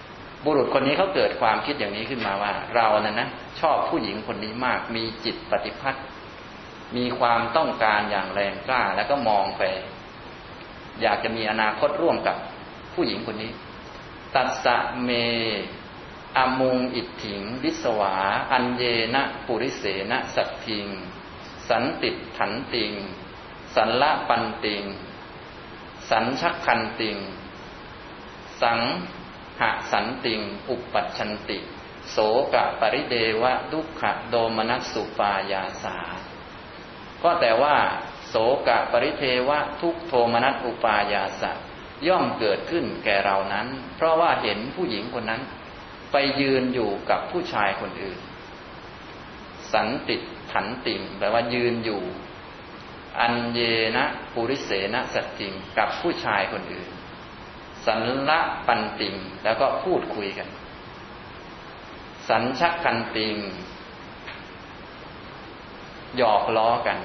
Speaker 1: บุรุษคนนี้เขาเกิดความคิดอย่างนี้ขึ้นมาว่าเรานั้นนะชอบผู้หญิงคนนี้มากมีจิตปฏิภัทมีความต้องการอย่างแรงกล้าแล้วก็มองไปอยากจะมีอนาคตร่วมกับผู้หญิงคนนี้ตัสสะเมอมุงอิทถิงวิสวาอัญเยนะปุริเสนะสัตถิงสันติถันติงสันละปันติงสัญชักคันติงสังหะสันติงอุปปัชชันติโสกะปริเดวะทุกขะโดมนัสสุปายาสาก็แต่ว่าโสกะปริเทวะทุกโทมนัสอุปายาสะย่อมเกิดขึ้นแก่เรานั้นเพราะว่าเห็นผู้หญิงคนนั้นไปยืนอยู่กับผู้ชายคนอื่นสันติถันติงแปลว่ายืนอยู่อัญเยนะปุริเสนะสัตติงกับผู้ชายคนอื่นสันละปันติงแล้วก็พูดคุยกันสัญชักคันติงหยอกล้อกัน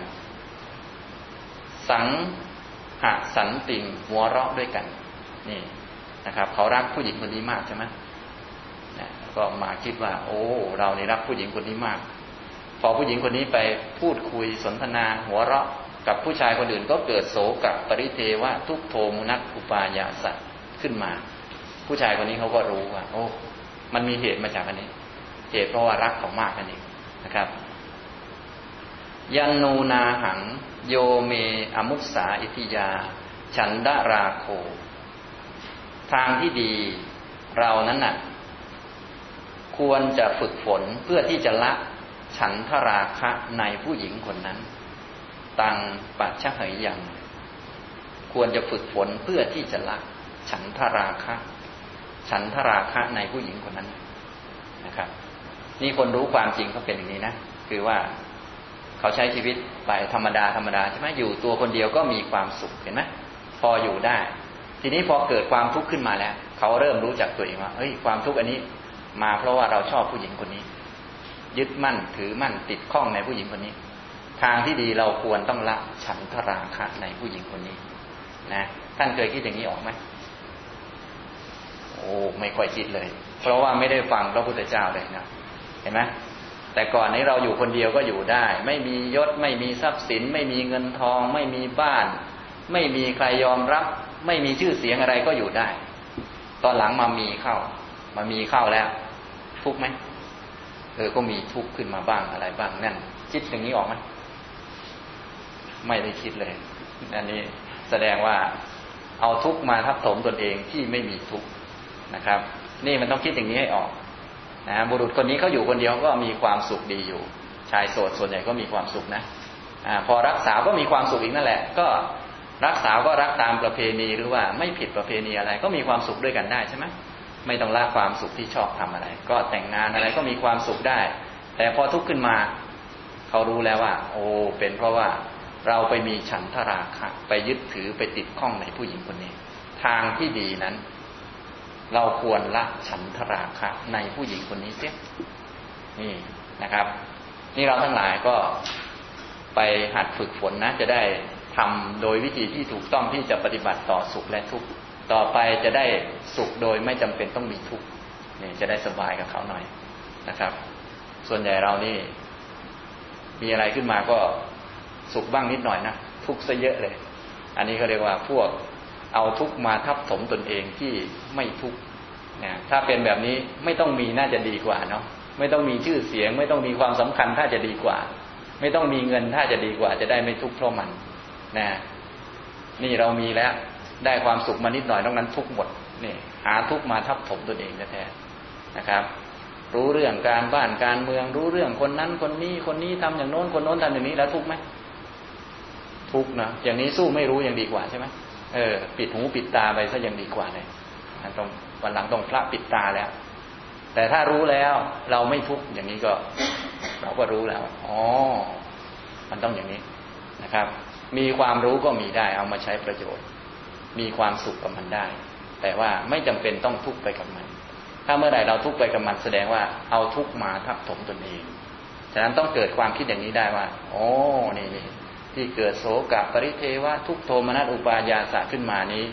Speaker 1: สังหะสันติงหัวเราะด้วยกันนี่นะครับเขารักผู้หญิงคนนี้มากใช่ไหมนะก็มาคิดว่าโอ้เรานี่รักผู้หญิงคนนี้มากพอผู้หญิงคนนี้ไปพูดคุยสนทนาหัวเราะกับผู้ชายคนอื่นก็เกิดโศกปริเทวะทุกโทมนัสอุปายาสะขึ้นมาผู้ชายคนนี้เขาก็รู้ว่าโอ้มันมีเหตุมาจากอันนี้เหตุเพราะว่ารักเขามากนั่นเองนะครับยันนูนาหังโยเมอมุสสาอิทิยาฉันดาราโคทางที่ดีเรานั้นน่ะควรจะฝึกฝนเพื่อที่จะละฉันทราคะในผู้หญิงคนนั้นตังปัจฉเหยยังควรจะฝึกฝนเพื่อที่จะละฉันทราคะฉันทราคะในผู้หญิงคนนั้นนะครับนี่คนรู้ความจริงเขาเป็นอย่างนี้นะคือว่าเขาใช้ชีวิตไปธรรมดาธรรมดาใช่ไหมอยู่ตัวคนเดียวก็มีความสุขเห็นไหมพออยู่ได้ทีนี้พอเกิดความทุกข์ขึ้นมาแล้วเขาเริ่มรู้จักตัวเองว่าเฮ้ยความทุกข์อันนี้มาเพราะว่าเราชอบผู้หญิงคนนี้ยึดมั่นถือมั่นติดข้องในผู้หญิงคนนี้ทางที่ดีเราควรต้องละฉันทราคะในผู้หญิงคนนี้นะท่านเคยคิดอย่างนี้ออกไหมโอ้ไม่ค่อยคิดเลยเพราะว่าไม่ได้ฟังพระพุทธเจ้าเลยนะเห็นไหมแต่ก่อนนี้เราอยู่คนเดียวก็อยู่ได้ไม่มียศไม่มีทรัพย์สินไม่มีเงินทองไม่มีบ้านไม่มีใครยอมรับไม่มีชื่อเสียงอะไรก็อยู่ได้ตอนหลังมามีเข้ามามีเข้าแล้วทุกข์ไหมเออก็มีทุกข์ขึ้นมาบ้างอะไรบ้างนั่นคิดอย่างนี้ออกไหมไม่ได้คิดเลยอันนี้แสดงว่าเอาทุกข์มาทับถมตนเองที่ไม่มีทุกข์นะครับนี่มันต้องคิดอย่างนี้ให้ออกนะบุรุษคนนี้เขาอยู่คนเดียวก็มีความสุขดีอยู่ชายโสดส่วนใหญ่ก็มีความสุขนะอ่าพอรักษาก็มีความสุขอีกนั่นแหละก็รักษาก็รักตามประเพณีหรือว่าไม่ผิดประเพณีอะไรก็มีความสุขด้วยกันได้ใช่ไหมไม่ต้องละความสุขที่ชอบทำอะไรก็แต่งงานอะไรก็มีความสุขได้แต่พอทุกข์ขึ้นมาเขารู้แล้วว่าโอ้เป็นเพราะว่าเราไปมีฉันทราคะไปยึดถือไปติดข้องในผู้หญิงคนนี้ทางที่ดีนั้นเราควรละฉันทราคะในผู้หญิงคนนี้เสียนี่นะครับนี่เราทั้งหลายก็ไปหัดฝึกฝนนะจะได้ทำโดยวิธีที่ถูกต้องที่จะปฏิบัติต่อสุขและทุกข์ต่อไปจะได้สุขโดยไม่จำเป็นต้องมีทุกข์นี่จะได้สบายกับเขาหน่อยนะครับส่วนใหญ่เรานี่มีอะไรขึ้นมาก็สุขบ้างนิดหน่อยนะทุกข์ซะเยอะเลยอันนี้เขาเรียกว่าพวกเอาทุกข์มาทับถมตนเองที่ไม่ทุกข์เนี่ยถ้าเป็นแบบนี้ไม่ต้องมีน่าจะดีกว่าเนาะไม่ต้องมีชื่อเสียงไม่ต้องมีความสำคัญถ้าจะดีกว่าไม่ต้องมีเงินถ้าจะดีกว่าจะได้ไม่ทุกข์เพราะมันนะนี่เรามีแล้วได้ความสุขมานิดหน่อยนอกนั้นทุกข์หมดนี่หาทุกข์มาทับถมตนเองแท้ๆนะครับรู้เรื่องการบ้านการเมืองรู้เรื่องคนนั้นคนนี้คนนี้ทำอย่างโน้นคนโน้นทำอย่างนี้แล้วทุกข์ไหมทุกข์นะอย่างนี้สู้ไม่รู้ยังดีกว่าใช่ไหมเออปิดหูปิดตาไปซะยังดีกว่าเลยต้องวันหลังต้องพระปิดตาแล้วแต่ถ้ารู้แล้วเราไม่ทุกข์อย่างนี้ก็เราก็รู้แล้วอ๋อมันต้องอย่างนี้นะครับมีความรู้ก็มีได้เอามาใช้ประโยชน์มีความสุขกับมันได้แต่ว่าไม่จำเป็นต้องทุกข์ไปกับมันถ้าเมื่อไหร่เราทุกข์ไปกับมันแสดงว่าเอาทุกข์มาทับถมตนเองฉะนั้นต้องเกิดความคิดอย่างนี้ได้ว่าอ๋อนี่นี่ที่เกิดโสกปริเทวะทุกโทมนัสอุปายาสะขึ้นมานี้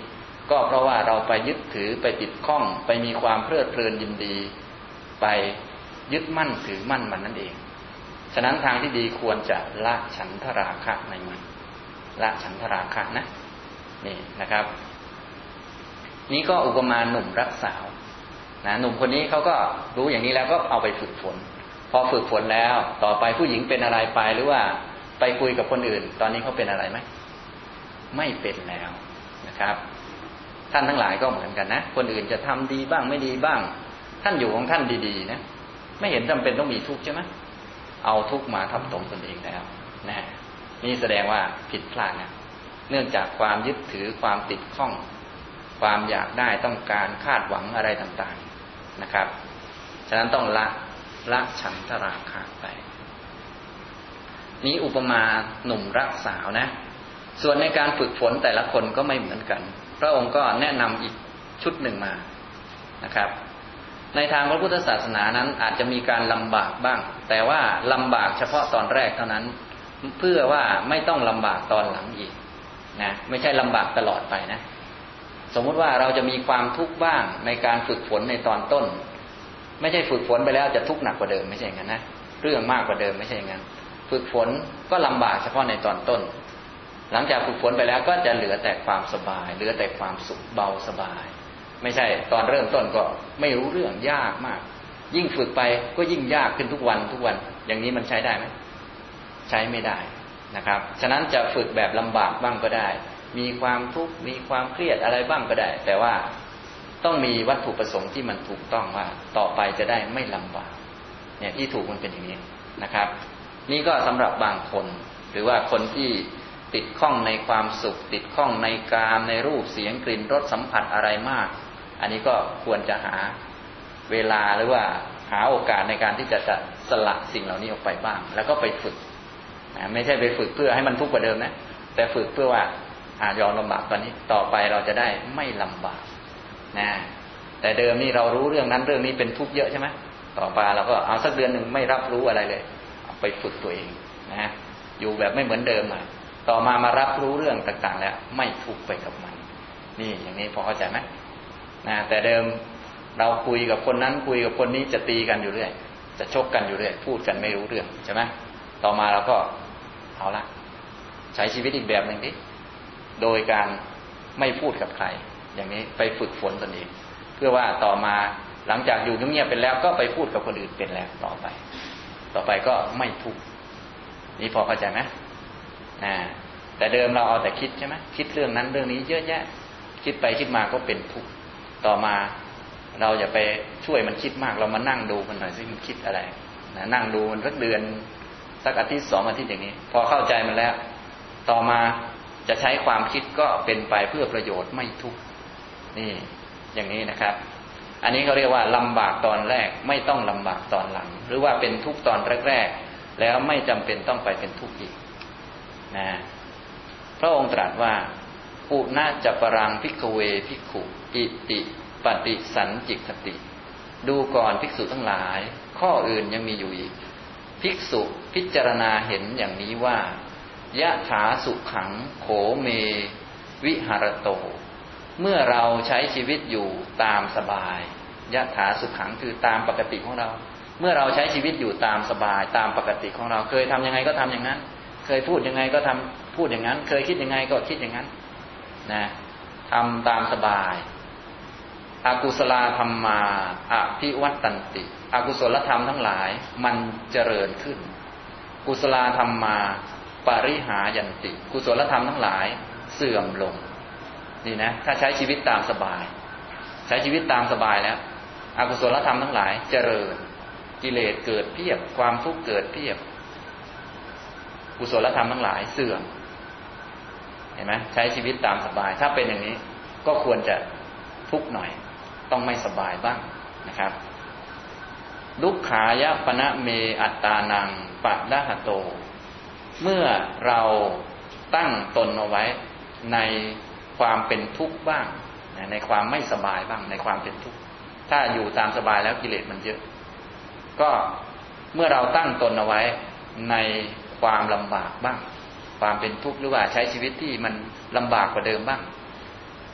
Speaker 1: ก็เพราะว่าเราไปยึดถือไปติดข้องไปมีความเพลิดเพลินยินดีไปยึดมั่นถือมั่นมันนั่นเองฉะนั้นทางที่ดีควรจะละฉันทราคะในมันละฉันทราคะนะนี่นะครับนี้ก็อุปมาหนุ่มรักสาวนะหนุ่มคนนี้เขาก็รู้อย่างนี้แล้วก็เอาไปฝึกฝนพอฝึกฝนแล้วต่อไปผู้หญิงเป็นอะไรไปหรือว่าไปคุยกับคนอื่นตอนนี้เขาเป็นอะไรไหมไม่เป็นแล้วนะครับท่านทั้งหลายก็เหมือนกันนะคนอื่นจะทำดีบ้างไม่ดีบ้างท่านอยู่ของท่านดีๆนะไม่เห็นจำเป็นต้องมีทุกข์ใช่ไหมเอาทุกข์มาทับถมตนเองแล้วนะนี่แสดงว่าผิดพลาดนะเนื่องจากความยึดถือความติดข้องความอยากได้ต้องการคาดหวังอะไรต่างๆนะครับฉะนั้นต้องละละฉันทราคะไปนี้อุปมาหนุ่มรักสาวนะส่วนในการฝึกฝนแต่ละคนก็ไม่เหมือนกันพระองค์ก็แนะนำอีกชุดหนึ่งมานะครับในทางพระพุทธศาสนานั้นอาจจะมีการลำบากบ้างแต่ว่าลำบากเฉพาะตอนแรกเท่านั้นเพื่อว่าไม่ต้องลำบากตอนหลังอีกนะไม่ใช่ลำบากตลอดไปนะสมมุติว่าเราจะมีความทุกข์บ้างในการฝึกฝนในตอนต้นไม่ใช่ฝึกฝนไปแล้วจะทุกข์หนักกว่าเดิมไม่ใช่อย่างนั้นนะเรื่องมากกว่าเดิมไม่ใช่อย่างนั้นฝึกฝนก็ลำบากเฉพาะในตอนต้นหลังจากฝึกฝนไปแล้วก็จะเหลือแต่ความสบายเหลือแต่ความสุขเบาสบายไม่ใช่ตอนเริ่มต้นก็ไม่รู้เรื่องยากมากยิ่งฝึกไปก็ยิ่งยากขึ้นทุกวันทุกวันอย่างนี้มันใช้ได้ไหมใช้ไม่ได้นะครับฉะนั้นจะฝึกแบบลำบากบ้างก็ได้มีความทุกข์มีความเครียดอะไรบ้างก็ได้แต่ว่าต้องมีวัตถุประสงค์ที่มันถูกต้องว่าต่อไปจะได้ไม่ลำบากเนี่ยที่ถูกมันเป็นอย่างนี้นะครับนี่ก็สำหรับบางคนหรือว่าคนที่ติดข้องในความสุขติดข้องในกามในรูปเสียงกลิ่นรสสัมผัสอะไรมากอันนี้ก็ควรจะหาเวลาหรือว่าหาโอกาสในการที่จะจะสละสิ่งเหล่านี้ออกไปบ้างแล้วก็ไปฝึกนะไม่ใช่ไปฝึกเพื่อให้มันทุกข์กว่าเดิมนะแต่ฝึกเพื่อว่าอ่ายอมลำบากตอนนี้ต่อไปเราจะได้ไม่ลำบากนะแต่เดิมนี่เรารู้เรื่องนั้นเรื่องนี้เป็นทุกข์เยอะใช่ไหมต่อไปเราก็เอาสักเดือนหนึ่งไม่รับรู้อะไรเลยเอาไปฝึกตัวเองนะอยู่แบบไม่เหมือนเดิมหน่อยต่อมามารับรู้เรื่องต่างๆแล้วไม่ทุกข์ไปกับมันนี่อย่างนี้พอเข้าใจไหมนะแต่เดิมเราคุยกับคนนั้นคุยกับคนนี้จะตีกันอยู่เรื่อยจะชกกันอยู่เรื่อยพูดกันไม่รู้เรื่องใช่ไหมต่อมาเราก็เอาละใช้ชีวิตอีกแบบหนึ่งดิโดยการไม่พูดกับใครอย่างนี้ไปฝึกฝนตนเองเพื่อว่าต่อมาหลังจากอยู่เงียบๆเป็นแล้วก็ไปพูดกับคนอื่นเป็นแล้วต่อไปต่อไปก็ไม่ทุกข์นี่พอเข้าใจไหมอ่าแต่เดิมเราเอาแต่คิดใช่ไหมคิดเรื่องนั้นเรื่องนี้เยอะแยะคิดไปคิดมาก็เป็นทุกข์ต่อมาเราอย่าไปช่วยมันคิดมากเรามานั่งดูมันหน่อยสิมันคิดอะไรนะนั่งดูมันสักเดือนสักอาทิตย์สองอาทิตย์อย่างนี้พอเข้าใจมันแล้วต่อมาจะใช้ความคิดก็เป็นไปเพื่อประโยชน์ไม่ทุกข์นี่อย่างนี้นะครับอันนี้เขาเรียกว่าลำบากตอนแรกไม่ต้องลำบากตอนหลังหรือว่าเป็นทุกข์ตอนแรกๆแล้วไม่จำเป็นต้องไปเป็นทุกข์อีกนะพระองค์ตรัสว่าอุณาจะปรังภิกขเวภิกขุอิติปฏิสันจิกติดูก่อนภิกษุทั้งหลายข้ออื่นยังมีอยู่อีกภิกษุพิจารณาเห็นอย่างนี้ว่ายะถาสุขังโขเมวิหารโตเมื่อเราใช้ชีวิตอยู่ตามสบายยะถาสุขังคือตามปกติของเราเมื่อเราใช้ชีวิตอยู่ตามสบายตามปกติของเราเคยทำยังไงก็ทำอย่างนั้นเคยพูดยังไงก็ทำพูดอย่างนั้นเคยคิดยังไงก็คิดอย่างนั้นนะทำตามสบายอกุศลธรรมมาอภิวัตตันติอกุศลธรรมทั้งหลายมันเจริญขึ้นกุศลธรรมมาปริหายันติกุศลธรรมทั้งหลายเสื่อมลงนี่นะถ้าใช้ชีวิตตามสบายใช้ชีวิตตามสบายแล้วอกุศลธรรมทั้งหลายเจริญกิเลสเกิดเพียบความทุกข์เกิดเพียบกุศลธรรมทั้งหลายเสื่อมเห็นไหมใช้ชีวิตตามสบายถ้าเป็นอย่างนี้ก็ควรจะทุกข์หน่อยต้องไม่สบายบ้างนะครับดุขายะปณะเมอัตตานังปะดะหะโตเมื่อเราตั้งตนเอาไว้ในความเป็นทุกข์บ้างในความไม่สบายบ้างในความเป็นทุกข์ถ้าอยู่ตามสบายแล้วกิเลสมันเยอะก็เมื่อเราตั้งตนเอาไว้ในความลำบากบ้างความเป็นทุกข์หรือว่าใช้ชีวิตที่มันลำบากกว่าเดิมบ้าง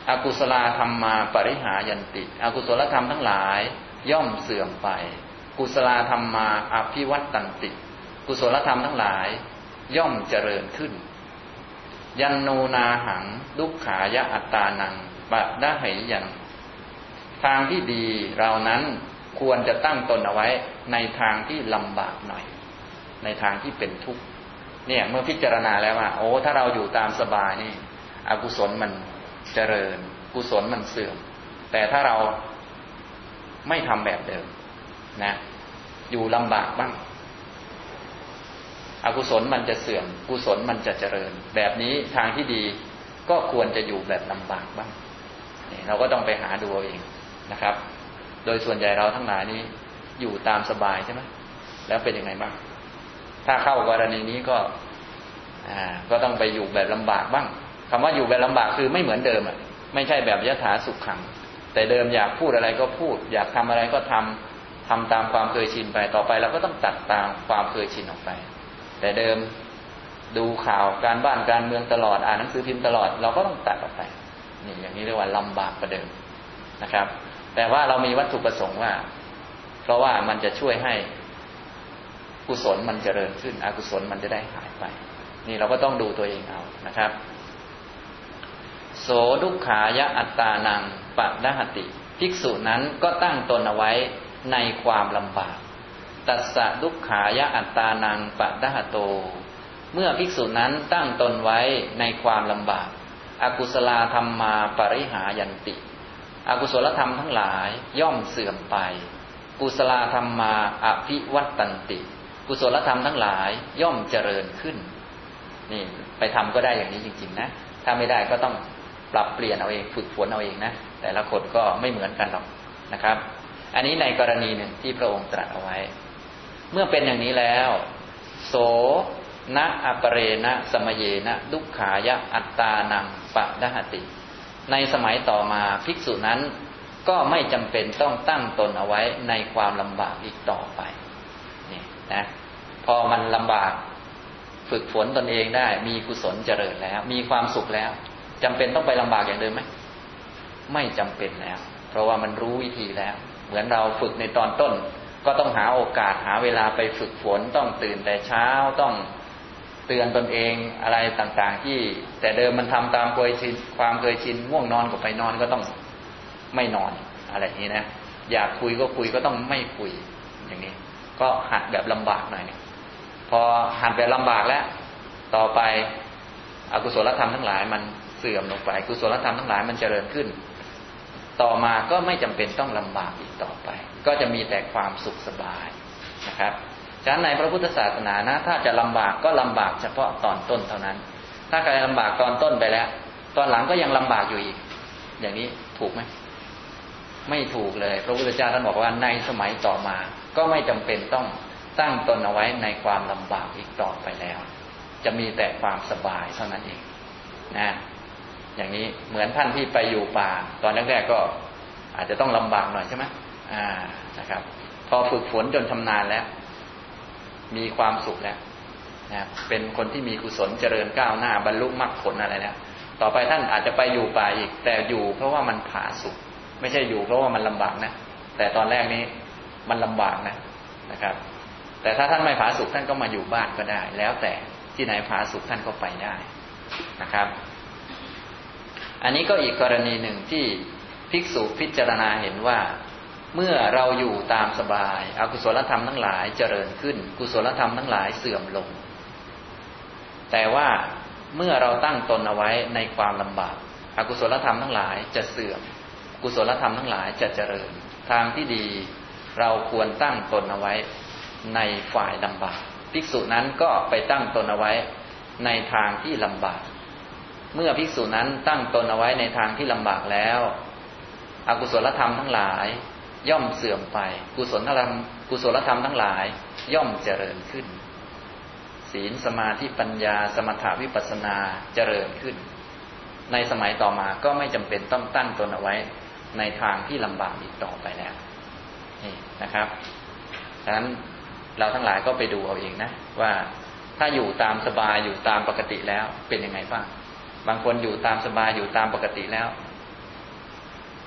Speaker 1: อกุศลธรรมมาปริหายันติอกุศลธรรมทั้งหลายย่อมเสื่อมไปกุศลธรรมมาอภิวัตตันติกุศลธรรมทั้งหลายย่อมเจริญขึ้นยันนูนาหังดุขายะอัตตานังปะดะไหยันทางที่ดีเรานั้นควรจะตั้งตนเอาไว้ในทางที่ลำบากหน่อยในทางที่เป็นทุกข์เนี่ยเมื่อพิจารณาแล้วว่าโอ้ถ้าเราอยู่ตามสบายนี่อกุศลมันเจริญกุศลมันเสื่อมแต่ถ้าเราไม่ทำแบบเดิมนะอยู่ลำบากบ้างอกุศลมันจะเสื่อมกุศลมันจะเจริญแบบนี้ทางที่ดีก็ควรจะอยู่แบบลำบากบ้างนี่เราก็ต้องไปหาดูเอาเองนะครับโดยส่วนใหญ่เราทั้งหลายนี้อยู่ตามสบายใช่ไหมแล้วเป็นยังไงบ้างถ้าเข้ากรณีนี้ก็อ่าก็ต้องไปอยู่แบบลำบากบ้างคำว่าอยู่แบบลำบากคือไม่เหมือนเดิมอ่ะไม่ใช่แบบยถาสุขขังแต่เดิมอยากพูดอะไรก็พูดอยากทำอะไรก็ทำทำตามความเคยชินไปต่อไปเราก็ต้องตัดตามความเคยชินออกไปแต่เดิมดูข่าวการบ้านการเมืองตลอดอ่านหนังสือพิมพ์ตลอดเราก็ต้องตัดออกไปนี่อย่างนี้เรียกว่าลำบากกว่าเดิมนะครับแต่ว่าเรามีวัตถุประสงค์ว่าเพราะว่ามันจะช่วยให้กุศลมันเจริญขึ้นอกุศลมันจะได้หายไปนี่เราก็ต้องดูตัวเองเอานะครับโสดุขายะอัตตานังปะดะหติภิกษุนั้นก็ตั้งตนเอาไว้ในความลำบากตัสสะดุขายะอัตตานังปะดะหโตเมื่อภิกษุนั้นตั้งตนไว้ในความลำบากอกุศลธรรมมาปริหายันติอกุศลธรรมทั้งหลายย่อมเสื่อมไปกุศลธรรมมาอภิวัตตันติกุศลธรรมทั้งหลายย่อมเจริญขึ้นนี่ไปทำก็ได้อย่างนี้จริงๆนะถ้าไม่ได้ก็ต้องปรับเปลี่ยนเอาเองฝึกฝนเอาเองนะแต่ละคนก็ไม่เหมือนกันหรอกนะครับอันนี้ในกรณีหนึ่งที่พระองค์ตรัสเอาไว้เมื่อเป็นอย่างนี้แล้วโสนะอปเรนะสมเยนะดุขายะอัตตานังปะดะหติในสมัยต่อมาภิกษุนั้นก็ไม่จำเป็นต้องตั้งตนเอาไว้ในความลำบากอีกต่อไปนี่นะพอมันลำบากฝึกฝนตนเองได้มีกุศลเจริญแล้วมีความสุขแล้วจำเป็นต้องไปลำบากอย่างเดิมไหมไม่จำเป็นแล้วเพราะว่ามันรู้วิธีแล้วเหมือนเราฝึกในตอนต้นก็ต้องหาโอกาสหาเวลาไปฝึกฝนต้องตื่นแต่เช้าต้องเตือนตนเองอะไรต่างๆที่แต่เดิมมันทำตามเคยชินความเคยชินง่วงนอนก็ไปนอนก็ต้องไม่นอนอะไรอย่างนี้นะอยากคุยก็คุยก็ต้องไม่คุยอย่างนี้ก็หัดแบบลำบากหน่อยพอหัดแบบลำบากแล้วต่อไปอกุศลธรรมทั้งหลายมันเสื่อมลงไปกุศลธรรมทั้งหลายมันเจริญขึ้นต่อมาก็ไม่จำเป็นต้องลำบากอีกต่อไปก็จะมีแต่ความสุขสบายนะครับฉะนั้นในพระพุทธศาสนานะถ้าจะลำบากก็ลำบากเฉพาะตอนต้นเท่านั้นถ้าใครลำบากตอนต้นไปแล้วตอนหลังก็ยังลำบากอยู่อีกอย่างนี้ถูกไหมไม่ถูกเลยพระพุทธเจ้าท่านบอกว่าในสมัยต่อมาก็ไม่จำเป็นต้องตั้งตนเอาไว้ในความลำบากอีกต่อไปแล้วจะมีแต่ความสบายเท่านั้นเองนะอย่างนี้เหมือนท่านที่ไปอยู่ป่าตอนแรกๆก็อาจจะต้องลำบากหน่อยใช่ไหมอ่านะครับพอฝึกฝนจนชำนาญแล้วมีความสุขแล้วนะเป็นคนที่มีกุศลเจริญก้าวหน้าบรรลุมรรคผลอะไรแล้วต่อไปท่านอาจจะไปอยู่ป่าอีกแต่อยู่เพราะว่ามันผาสุกไม่ใช่อยู่เพราะว่ามันลำบากนะแต่ตอนแรกนี้มันลำบากนะนะครับแต่ถ้าท่านไม่ผาสุกท่านก็มาอยู่บ้านก็ได้แล้วแต่ที่ไหนผาสุกท่านก็ไปได้นะครับอันนี้ก็อีกกรณีหนึ่งที่ภิกษุพิจารณาเห็นว่าเมื่อเราอยู่ตามสบายอกุศลธรรมทั้งหลายเจริญขึ้นกุศลธรรมทั้งหลายเสื่อมลงแต่ว่าเมื่อเราตั้งตนเอาไว้ในความลำบากอกุศลธรรมทั้งหลายจะเสื่อมกุศลธรรมทั้งหลายจะเจริญทางที่ดีเราควรตั้งตนเอาไว้ในฝ่ายลำบากภิกษุนั้นก็ไปตั้งตนเอาไว้ในทางที่ลำบากเมื่อภิกษุนั้นตั้งตนเอาไว้ในทางที่ลำบากแล้วอกุศลธรรมทั้งหลายย่อมเสื่อมไปกุศลธรรมกุศลธรรมทั้งหลายย่อมเจริญขึ้นศีลสมาธิปัญญาสมถะวิปัสสนาเจริญขึ้นในสมัยต่อมาก็ไม่จำเป็นต้องตั้งตนเอาไว้ในทางที่ลำบากอีกต่อไปแล้วนี่นะครับฉะนั้นเราทั้งหลายก็ไปดูเอาเองนะว่าถ้าอยู่ตามสบายอยู่ตามปกติแล้วเป็นยังไงบ้างบางคนอยู่ตามสบายอยู่ตามปกติแล้ว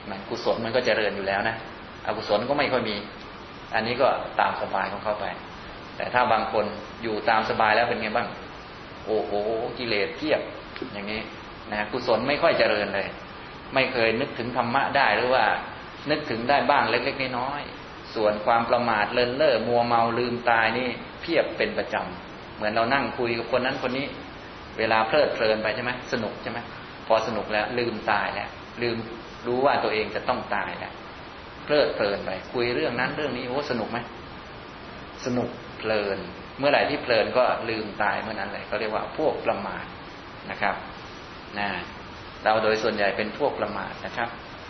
Speaker 1: มันกุศลมันก็เจริญอยู่แล้วนะอกุศลก็ไม่ค่อยมีอันนี้ก็ตามสบายของเขาไปแต่ถ้าบางคนอยู่ตามสบายแล้วเป็นไงบ้างโอ้โหกิเลสเพียบอย่างนี้นะกุศลไม่ค่อยเจริญเลยไม่เคยนึกถึงธรรมะได้หรือว่านึกถึงได้บ้างเล็กๆน้อยๆส่วนความประมาทเลินเล่อมัวเมาลืมตายนี่เพียบเป็นประจำเหมือนเรานั่งคุยกับคนนั้นคนนี้เวลาเพลิดเพลินไปใช่ไหมสนุกใช่ไหมพอสนุกแล้วลืมตายแล้วลืมรู้ว่าตัวเองจะต้องตายแล้วเพลิดเพลินไปคุยเรื่องนั้นเรื่องนี้โอ้สนุกไหมสนุกเพลินเมื่อไหร่ที่เพลินก็ลืมตายเมื่อนั้นเลยเขาเรียกว่าพวกประมาทนะครับนะเราโดยส่วนใหญ่เป็นพวกประมาทนะครับ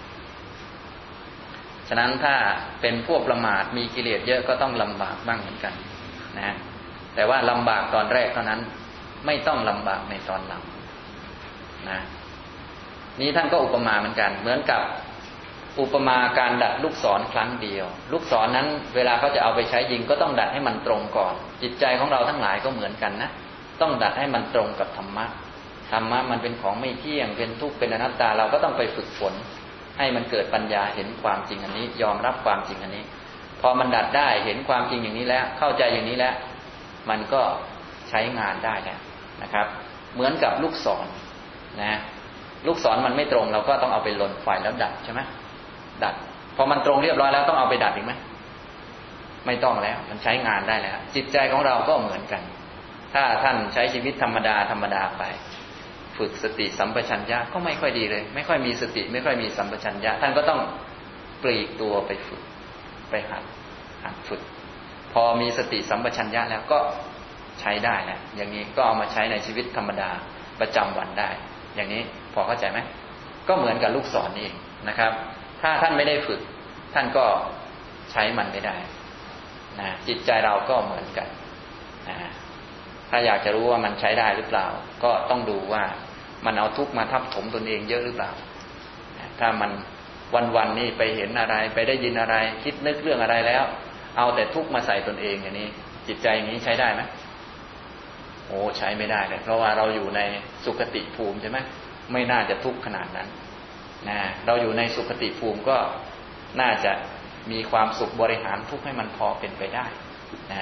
Speaker 1: ฉะนั้นถ้าเป็นพวกประมาทมีกิเลสเยอะก็ต้องลำบากบ้างเหมือนกันนะแต่ว่าลำบากตอนแรกเท่านั้นไม่ต้องลำบากในตอนหลังนะนี้ท่านก็อุปมาเหมือนกันเหมือนกับอุปมาการดัดลูกศรครั้งเดียวลูกศรนั้นเวลาเขาจะเอาไปใช้ยิงก็ต้องดัดให้มันตรงก่อนจิตใจของเราทั้งหลายก็เหมือนกันนะต้องดัดให้มันตรงกับธรรมะธรรมะมันเป็นของไม่เที่ยงเป็นทุกข์เป็นอนัตตาเราก็ต้องไปฝึกฝนให้มันเกิดปัญญาเห็นความจริงอันนี้ยอมรับความจริงอันนี้พอมันดัดได้เห็นความจริงอย่างนี้แล้วเข้าใจอย่างนี้แล้วมันก็ใช้งานได้แล้วนะครับเหมือนกับลูกศรนะลูกศรมันไม่ตรงเราก็ต้องเอาไปลนไฟแล้วดัดใช่ไหมดัดพอมันตรงเรียบร้อยแล้วต้องเอาไปดัดอีกไหมไม่ต้องแล้วมันใช้งานได้แล้วจิตใจของเราก็เหมือนกันถ้าท่านใช้ชีวิตธรรมดาธรรมดาไปฝึกสติสัมปชัญญะก็ไม่ค่อยดีเลยไม่ค่อยมีสติไม่ค่อยมีสัมปชัญญะท่านก็ต้องปลีกตัวไปฝึกไปหัดหัดฝึกพอมีสติสัมปชัญญะแล้วก็ใช้ได้แล้วอย่างนี้ก็เอามาใช้ในชีวิตธรรมดาประจำวันได้อย่างนี้พอเข้าใจไหมก็เหมือนกับลูกศรนี่เองนะครับถ้าท่านไม่ได้ฝึกท่านก็ใช้มันไม่ได้นะจิตใจเราก็เหมือนกันนะถ้าอยากจะรู้ว่ามันใช้ได้หรือเปล่าก็ต้องดูว่ามันเอาทุกข์มาทับถมตนเองเยอะหรือเปล่าถ้ามันวันๆนี่ไปเห็นอะไรไปได้ยินอะไรคิดนึกเรื่องอะไรแล้วเอาแต่ทุกข์มาใส่ตนเองอย่างนี้จิตใจอย่างนี้ใช้ได้ไหมโอ้ใช้ไม่ได้เลยเพราะว่าเราอยู่ในสุคติภูมิใช่ไหมไม่น่าจะทุกข์ขนาดนั้นนะเราอยู่ในสุคติภูมิก็น่าจะมีความสุขบริหารทุกข์ให้มันพอเป็นไปได้นะ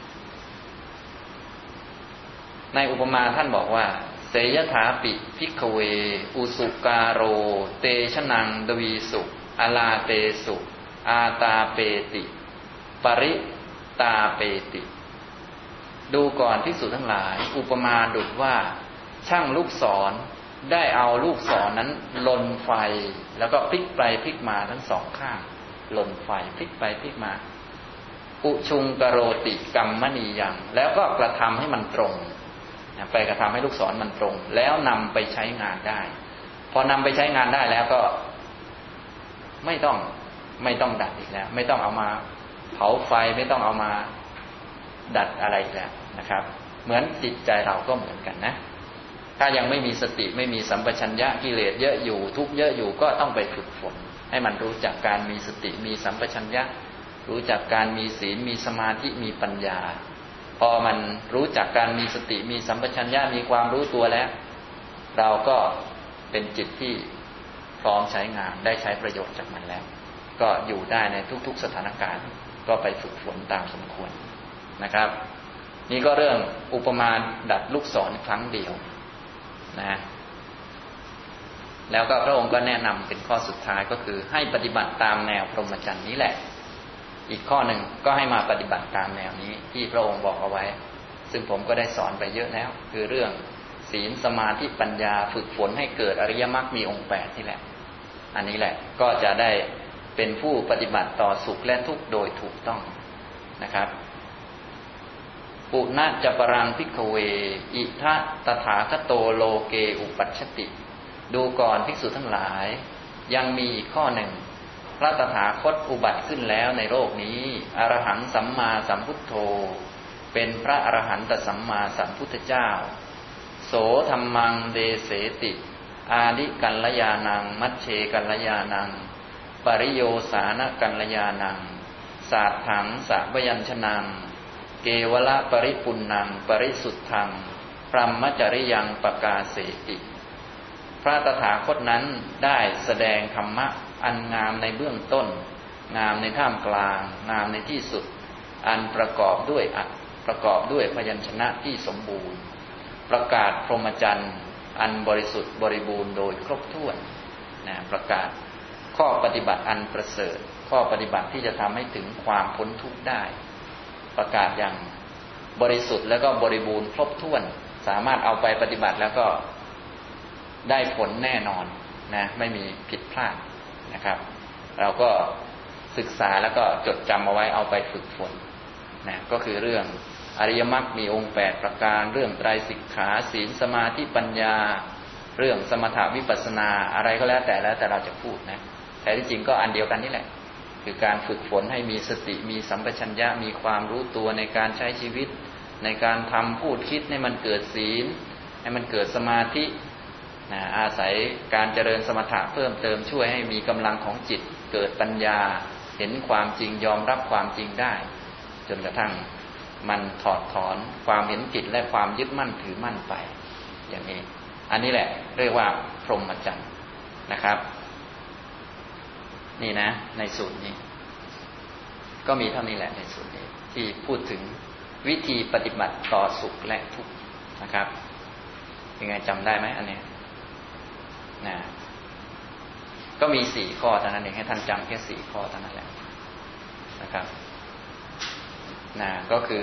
Speaker 1: ในอุปมาท่านบอกว่าเสยถาปิภิกขเวอุสุการโรเตชะนังดวีสุอาลาเตสุอาตาเปติปริตาเปติดูก่อนภิกษุทั้งหลายอุปมาดุจว่าช่างลูกศรได้เอาลูกศรนั้นลนไฟแล้วก็พลิกไปพลิกมาทั้งสองข้างลนไฟพลิกไปพลิกมาอุชุงกโรติกัมมณียังแล้วก็กระทำให้มันตรงไปกระทำให้ลูกศรมันตรงแล้วนำไปใช้งานได้พอนำไปใช้งานได้แล้วก็ไม่ต้องไม่ต้องดัดอีกแล้วไม่ต้องเอามาเผาไฟไม่ต้องเอามาดัดอะไรอีกแล้วนะครับเหมือนจิตใจเราก็เหมือนกันนะถ้ายังไม่มีสติไม่มีสัมปชัญญะกิเลสเยอะอยู่ทุกข์เยอะอยู่ก็ต้องไปฝึกฝนให้มันรู้จักการมีสติมีสัมปชัญญะรู้จักการมีศีลมีสมาธิมีปัญญาพอมันรู้จักการมีสติมีสัมปชัญญะมีความรู้ตัวแล้วเราก็เป็นจิตที่พร้อมใช้งานได้ใช้ประโยชน์จากมันแล้วก็อยู่ได้ในทุกๆสถานการณ์ก็ไปฝึกฝนตามสมควรนะครับนี่ก็เรื่องอุปมาดัดลูกศรครั้งเดียวนะแล้วก็พระองค์ก็แนะนำเป็นข้อสุดท้ายก็คือให้ปฏิบัติตามแนวพรหมจรรย์นี้แหละอีกข้อหนึ่งก็ให้มาปฏิบัติตามแนวนี้ที่พระองค์บอกเอาไว้ซึ่งผมก็ได้สอนไปเยอะแล้วคือเรื่องศีลสมาธิปัญญาฝึกฝนให้เกิดอริยมรรคมีองค์แปดนี่แหละอันนี้แหละก็จะได้เป็นผู้ปฏิบัติต่อสุขและทุกข์โดยถูกต้องนะครับปุณจปรังภิกขเวอิทะตถาคโตโลเกอุปัชชติดูก่อนภิกษุทั้งหลายยังมีอีกข้อหนึ่งพระตถาคตอุบัติขึ้นแล้วในโลกนี้อรหังสัมมาสัมพุทโธเป็นพระอรหันตสัมมาสัมพุทธเจ้าโสธัมมังเดเสติอาดิกัลลยานังมัชเชกัลลยานังปริโยสานกัลลยานังสาถังสะวยัญชนังเกวละปริปุณนังปริสุทธังพรหมจริยังปกาเสติพระตถาคตนั้นได้แสดงธรรมะอันงามในเบื้องต้นงามในท่ามกลางงามในที่สุดอันประกอบด้วยประกอบด้วยพยัญชนะที่สมบูรณ์ประกาศพรหมจรรย์อันบริสุทธิ์บริบูรณ์โดยครบถ้วนนะประกาศข้อปฏิบัติอันประเสริฐข้อปฏิบัติที่จะทำให้ถึงความพ้นทุกข์ได้ประกาศอย่างบริสุทธิ์แล้วก็บริบูรณ์ครบถ้วนสามารถเอาไปปฏิบัติแล้วก็ได้ผลแน่นอนนะไม่มีผิดพลาดนะครับเราก็ศึกษาแล้วก็จดจำเอาไว้เอาไปฝึกฝนนะก็คือเรื่องอริยมรรคมีองค์แปดประการเรื่องไตรสิกขาศีลสมาธิปัญญาเรื่องสมถะวิปัสสนาอะไรก็แล้วแต่แล้วแต่เราจะพูดนะแต่ที่จริงก็อันเดียวกันนี่แหละคือการฝึกฝนให้มีสติมีสัมปชัญญะมีความรู้ตัวในการใช้ชีวิตในการทำพูดคิดให้มันเกิดศีลให้มันเกิดสมาธินะอาศัยการเจริญสมถะเพิ่มเติมช่วยให้มีกำลังของจิตเกิดปัญญาเห็นความจริงยอมรับความจริงได้จนกระทั่งมันถอดถอนความเห็นผิดและความยึดมั่นถือมั่นไปอย่างนี้อันนี้แหละเรียกว่าพรหมจรรย์นะครับนี่นะในสูตรนี้ก็มีเท่านี้แหละในสูตรนี้ที่พูดถึงวิธีปฏิบัติต่อสุขและทุกข์นะครับยังไงจำได้ไหมอันนี้นะก็มีสี่ข้อเท่านั้นเองให้ท่านจำแค่สี่ข้อเท่านั้นแหละนะครับนะก็คือ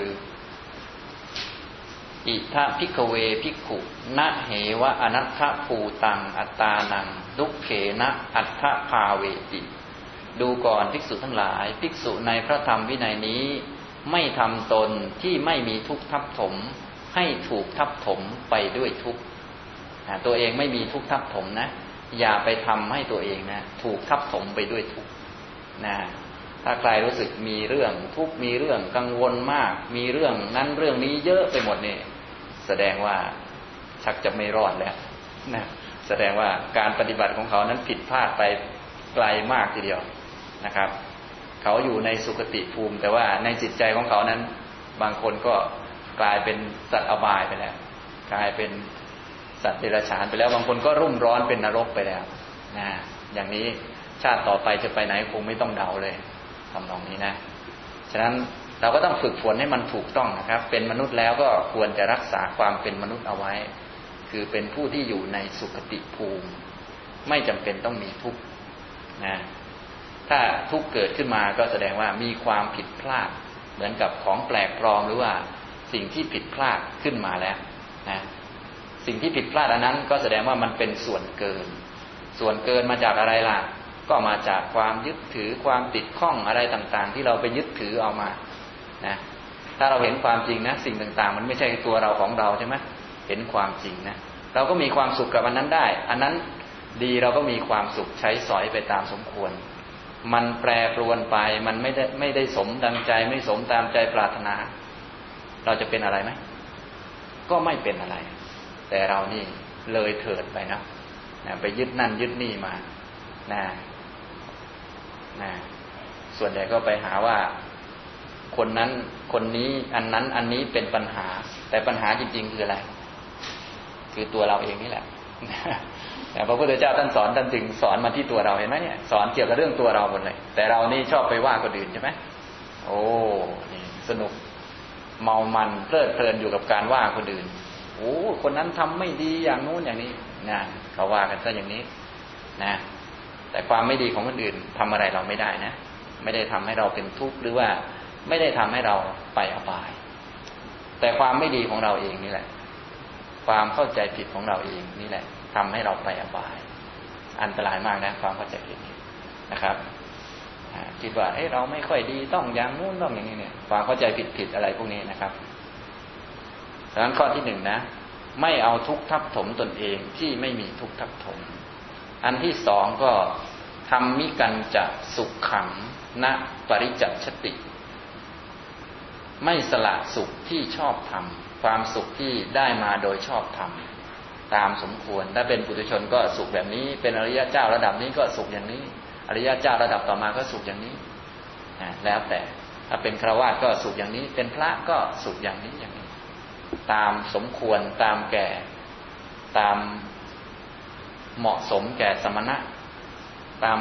Speaker 1: อิทะภิกขเวภิกขุนะเหวะอนัตถภูตังอัตตานังดุขเขนะอัตถภาเวติดูก่อนภิกษุทั้งหลายภิกษุในพระธรรมวินัยนี้ไม่ทำตนที่ไม่มีทุกข์ทับถมให้ถูกทับถมไปด้วยทุกข์ตัวเองไม่มีทุกข์ทับถมนะอย่าไปทำให้ตัวเองนะถูกทับถมไปด้วยทุกข์นะถ้าใครรู้สึกมีเรื่องทุกข์มีเรื่องกังวลมากมีเรื่องนั้นเรื่องนี้เยอะไปหมดนี่แสดงว่าชักจะไม่รอดแล้วนะแสดงว่าการปฏิบัติของเขานั้นผิดพลาดไปไกลมากทีเดียวนะครับเขาอยู่ในสุคติภูมิแต่ว่าในจิตใจของเขานั้นบางคนก็กลายเป็นสัตว์อบายไปแล้วกลายเป็นสัตว์เดรัจฉานไปแล้วบางคนก็รุ่มร้อนเป็นนรกไปแล้วนะอย่างนี้ชาติต่อไปจะไปไหนคงไม่ต้องเดาเลยทำนองนี้นะฉะนั้นเราก็ต้องฝึกฝนให้มันถูกต้องนะครับเป็นมนุษย์แล้วก็ควรจะรักษาความเป็นมนุษย์เอาไว้คือเป็นผู้ที่อยู่ในสุคติภูมิไม่จำเป็นต้องมีทุกข์นะถ้าทุกข์เกิดขึ้นมาก็แสดงว่ามีความผิดพลาดเหมือนกับของแปลกปลอมหรือว่าสิ่งที่ผิดพลาดขึ้นมาแล้วนะสิ่งที่ผิดพลาดอันนั้นก็แสดงว่ามันเป็นส่วนเกินส่วนเกินมาจากอะไรล่ะก็มาจากความยึดถือความติดข้องอะไรต่างๆที่เราไปยึดถือเอามานะถ้าเราเห็นความจริงนะสิ่งต่างๆมันไม่ใช่ตัวเราของเราใช่ไหมเห็นความจริงนะเราก็มีความสุขกับอันนั้นได้อันนั้นดีเราก็มีความสุขใช้สอยไปตามสมควรมันแปรปรวนไปมันไม่ได้ไม่ได้สมดังใจไม่สมตามใจปรารถนาเราจะเป็นอะไรไหมก็ไม่เป็นอะไรแต่เรานี่เลยเถิดไปนะนะไปยึดนั่นยึดนี่มานะนะส่วนใหญ่ก็ไปหาว่าคนนั้นคนนี้อันนั้นอันนี้เป็นปัญหาแต่ปัญหาจริงๆคืออะไรคือตัวเราเองนี่แหละแต่พระพุทธเจ้าท่านสอนท่านจึงสอนมาที่ตัวเราเห็นไหมเนี่ยสอนเกี่ยวกับเรื่องตัวเราหมดเลยแต่เรานี่ชอบไปว่าคนอื่นใช่ไหมโอ้นี่สนุกเมามันเพลิดเพลินอยู่กับการว่าคนอื่นโอ้คนนั้นทำไม่ดีอย่างนู้นอย่างนี้นะเขาว่ากันซะอย่างนี้นะแต่ความไม่ดีของคนอื่นทำอะไรเราไม่ได้นะไม่ได้ทำให้เราเป็นทุกข์หรือว่าไม่ได้ทำให้เราไปอบายแต่ความไม่ดีของเราเองนี่แหละความเข้าใจผิดของเราเองนี่แหละทำให้เราไปอบายอันตรายมากนะความเข้าใจผิดนะครับคิดว่าเอ้เราไม่ค่อยดีต้องอย่างนู้นต้องอย่างนี้เนี่ยความเข้าใจผิดๆอะไรพวกนี้นะครับดังนั้นข้อที่หนึ่งนะไม่เอาทุกข์ทับถมตนเองที่ไม่มีทุกข์ทับถมอันที่สองก็ทำมิกันจะสุขขังณปริจัชชติไม่สละสุขที่ชอบทำความสุขที่ได้มาโดยชอบทำตามสมควรถ้าเป็นปุถุชนก็สุขแบบนี้เป็นอริยเจ้าระดับนี้ก็สุขอย่างนี้อริยเจ้าระดับต่อมาก็สุขอย่างนี้นะแล้วแต่ถ้าเป็นฆราวาสก็สุขอย่างนี้เป็นพระก็สุขอย่างนี้อย่างนี้ตามสมควรตามแก่ตามเหมาะสมแก่สมณะตาม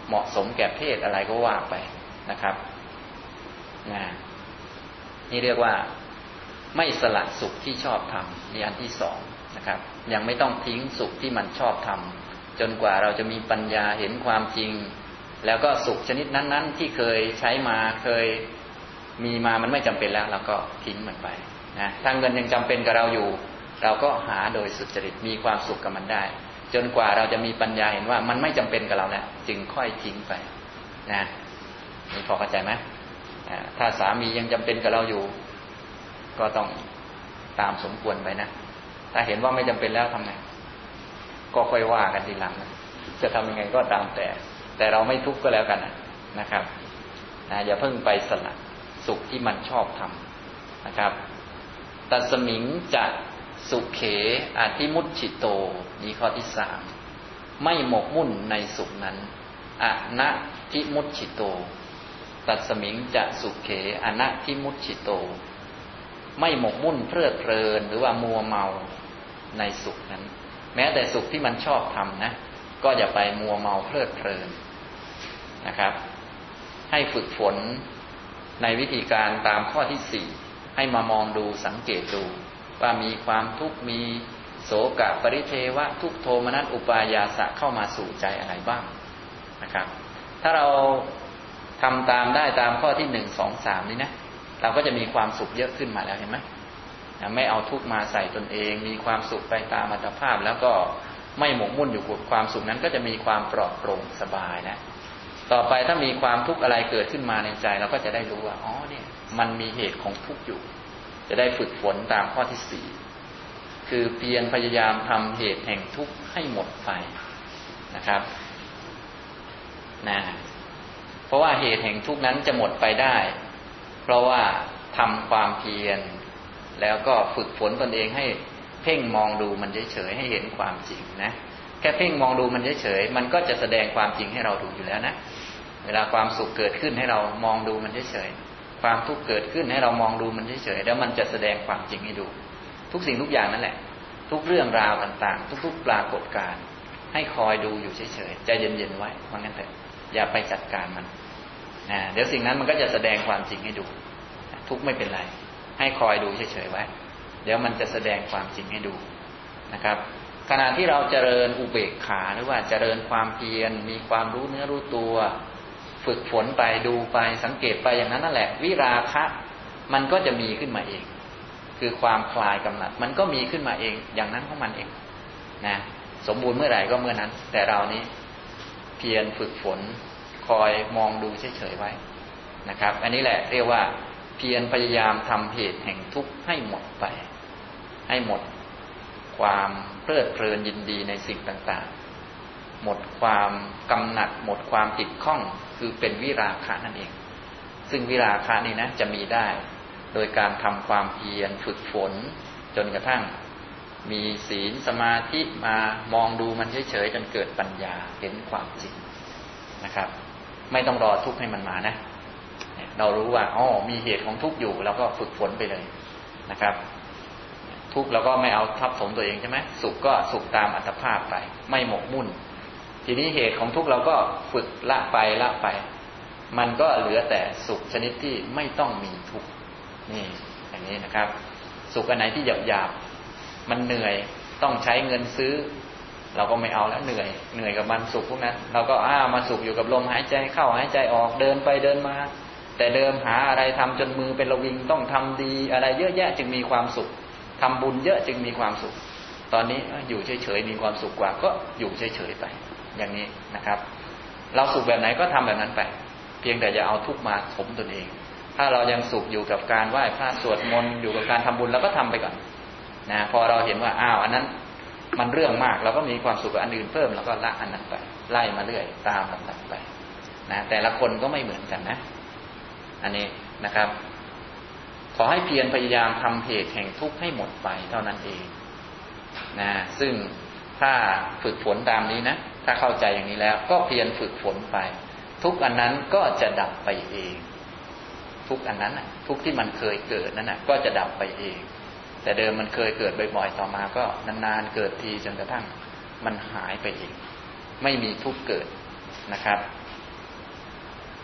Speaker 1: เหมาะสมแก่เพศอะไรก็ว่าไปนะครับนะนี่เรียกว่าไม่สละสุขที่ชอบทำนี่อันที่สองนะครับยังไม่ต้องทิ้งสุขที่มันชอบทำจนกว่าเราจะมีปัญญาเห็นความจริงแล้วก็สุขชนิดนั้นๆที่เคยใช้มาเคยมีมามันไม่จำเป็นแล้วเราก็ทิ้งมันไปนะถ้าเงินยังจำเป็นกับเราอยู่เราก็หาโดยสุจริตมีความสุขกับมันได้จนกว่าเราจะมีปัญญาเห็นว่ามันไม่จำเป็นกับเราแล้วจึงค่อยทิ้งไปนะนี่พอเข้าใจไหมถ้าสามียังจำเป็นกับเราอยู่ก็ต้องตามสมควรไปนะถ้าเห็นว่าไม่จำเป็นแล้วทำไงก็ค่อยว่ากันทีหลังนะจะทำยังไงก็ตามแต่แต่เราไม่ทุกข์ก็แล้วกันนะครับนะอย่าเพิ่งไปสละสุขที่มันชอบทำนะครับตัสมิงจะสุเขอธิมุตฉิโตนี่ข้อที่สามไม่หมกมุ่นในสุขนั้นอนัตถิมุตฉิโตตัสมิงจะสุเขอนัตถิมุตฉิโตไม่หมกมุ่นเพลิดเพลินหรือว่ามัวเมาในสุขนั้นแม้แต่สุขที่มันชอบทำนะก็อย่าไปมัวเมาเพลิดเพลินนะครับให้ฝึกฝนในวิธีการตามข้อที่สี่ให้มามองดูสังเกตดูว่ามีความทุกข์มีโสกะปริเทวะทุกโทมนัสอุปายาสะเข้ามาสู่ใจอะไรบ้างนะครับถ้าเราทำตามได้ตามข้อที่หนึ่งสองสามนี้นะเราก็จะมีความสุขเยอะขึ้นมาแล้วเห็นไหมไม่เอาทุกข์มาใส่ตนเองมีความสุขไปตามอัตภาพแล้วก็ไม่หมกมุ่นอยู่กับความสุขนั้นก็จะมีความปลอดโปร่งสบายนะต่อไปถ้ามีความทุกข์อะไรเกิดขึ้นมาในใจเราก็จะได้รู้ว่าอ๋อเนี่ยมันมีเหตุของทุกข์อยู่จะได้ฝึกฝนตามข้อที่สี่คือเพียรพยายามทำเหตุแห่งทุกข์ให้หมดไปนะครับนะเพราะว่าเหตุแห่งทุกข์นั้นจะหมดไปได้เพราะว่าทำความเพียรแล้วก็ฝึกฝนตนเองให้เพ่งมองดูมันเฉยๆให้เห็นความจริงนะแค่เพ่งมองดูมันเฉยๆมันก็จะแสดงความจริงให้เราดูอยู่แล้วนะเวลาความสุขเกิดขึ้นให้เรามองดูมันเฉยๆความทุกข์เกิดขึ้นให้เรามองดูมันเฉยๆแล้วมันจะแสดงความจริงให้ดูทุกสิ่งทุกอย่างนั่นแหละทุกเรื่องราวต่างๆทุกๆปรากฏการณ์ให้คอยดูอยู่เฉยๆใจเย็นๆไว้ว่างั้นเถอะอย่าไปจัดการมันนะเดี๋ยวสิ่งนั้นมันก็จะแสดงความจริงให้ดูทุกข์ไม่เป็นไรให้คอยดูเฉยๆไว้เดี๋ยวมันจะแสดงความจริงให้ดูนะครับขณะที่เราเจริญอุเบกขาหรือว่าเจริญความเพียรมีความรู้เนื้อรู้ตัวฝึกฝนไปดูไปสังเกตไปอย่างนั้นนั่นแหละวิราคะมันก็จะมีขึ้นมาเองคือความคลายกำหนัดมันก็มีขึ้นมาเองอย่างนั้นของมันเองนะสมบูรณ์เมื่อไหร่ก็เมื่อนั้นแต่เรานี้เพียรฝึกฝนคอยมองดูเฉยๆไว้นะครับอันนี้แหละเรียกว่าเพียรพยายามทำเหตุแห่งทุกข์ให้หมดไปให้หมดความเพลิดเพลินยินดีในสิ่งต่างๆหมดความกำหนัดหมดความติดข้องคือเป็นวิราคะนั่นเองซึ่งวิราคะนี่นะจะมีได้โดยการทำความเพียรฝึกฝนจนกระทั่งมีศีลสมาธิมามองดูมันเฉยๆจนเกิดปัญญาเห็นความจริงนะครับไม่ต้องรอทุกข์ให้มันมานะเรารู้ว่าอ๋อมีเหตุของทุกข์อยู่เราก็ฝึกฝนไปเลยนะครับทุกข์เราก็ไม่เอาทับถมตัวเองใช่ไหมสุขก็สุขตามอัตภาพไปไม่หมกมุ่นทีนี้เหตุของทุกข์เราก็ฝึกละไปละไปมันก็เหลือแต่สุขชนิดที่ไม่ต้องมีทุกข์นี่อย่างนี้นะครับสุขอันไหนที่หยาบๆมันเหนื่อยต้องใช้เงินซื้อเราก็ไม่เอาแล้วเหนื่อยเหนื่อยกับมันสุขพวกนั้นเราก็อ้ามาสุขอยู่กับลมหายใจเข้าหายใจออกเดินไปเดินมาแต่เดิมหาอะไรทำจนมือเป็นระวิงต้องทำดีอะไรเยอะแยะจึงมีความสุขทำบุญเยอะจึงมีความสุขตอนนี้อยู่เฉยๆมีความสุขกว่าก็อยู่เฉยๆไปอย่างนี้นะครับเราสุขแบบไหนก็ทำแบบนั้นไปเพียงแต่อย่าเอาทุกข์มาถมตนเองถ้าเรายังสุขอยู่กับการไหว้พระสวดมนต์อยู่กับการทำบุญเราก็ทำไปก่อนนะพอเราเห็นว่าอ้าวอันนั้นมันเรื่องมากเราก็มีความสุขกับอันอื่นเพิ่มแล้วก็ละอันนั้นไปไล่มาเรื่อยตามลำดับไปนะแต่ละคนก็ไม่เหมือนกันนะอันนี้นะครับขอให้เพียรพยายามทำเหตุแห่งทุกข์ให้หมดไปเท่านั้นเองนะซึ่งถ้าฝึกฝนตามนี้นะถ้าเข้าใจอย่างนี้แล้วก็เพียรฝึกฝนไปทุกอันนั้นก็จะดับไปเองทุกอันนั้นทุกที่มันเคยเกิดนั้นก็จะดับไปเองแต่เดิมมันเคยเกิดบ่อยๆต่อมาก็นานๆเกิดทีจนกระทั่งมันหายไปเองไม่มีทุกข์เกิดนะครับ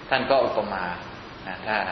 Speaker 1: ท่านก็อุปมาถ้า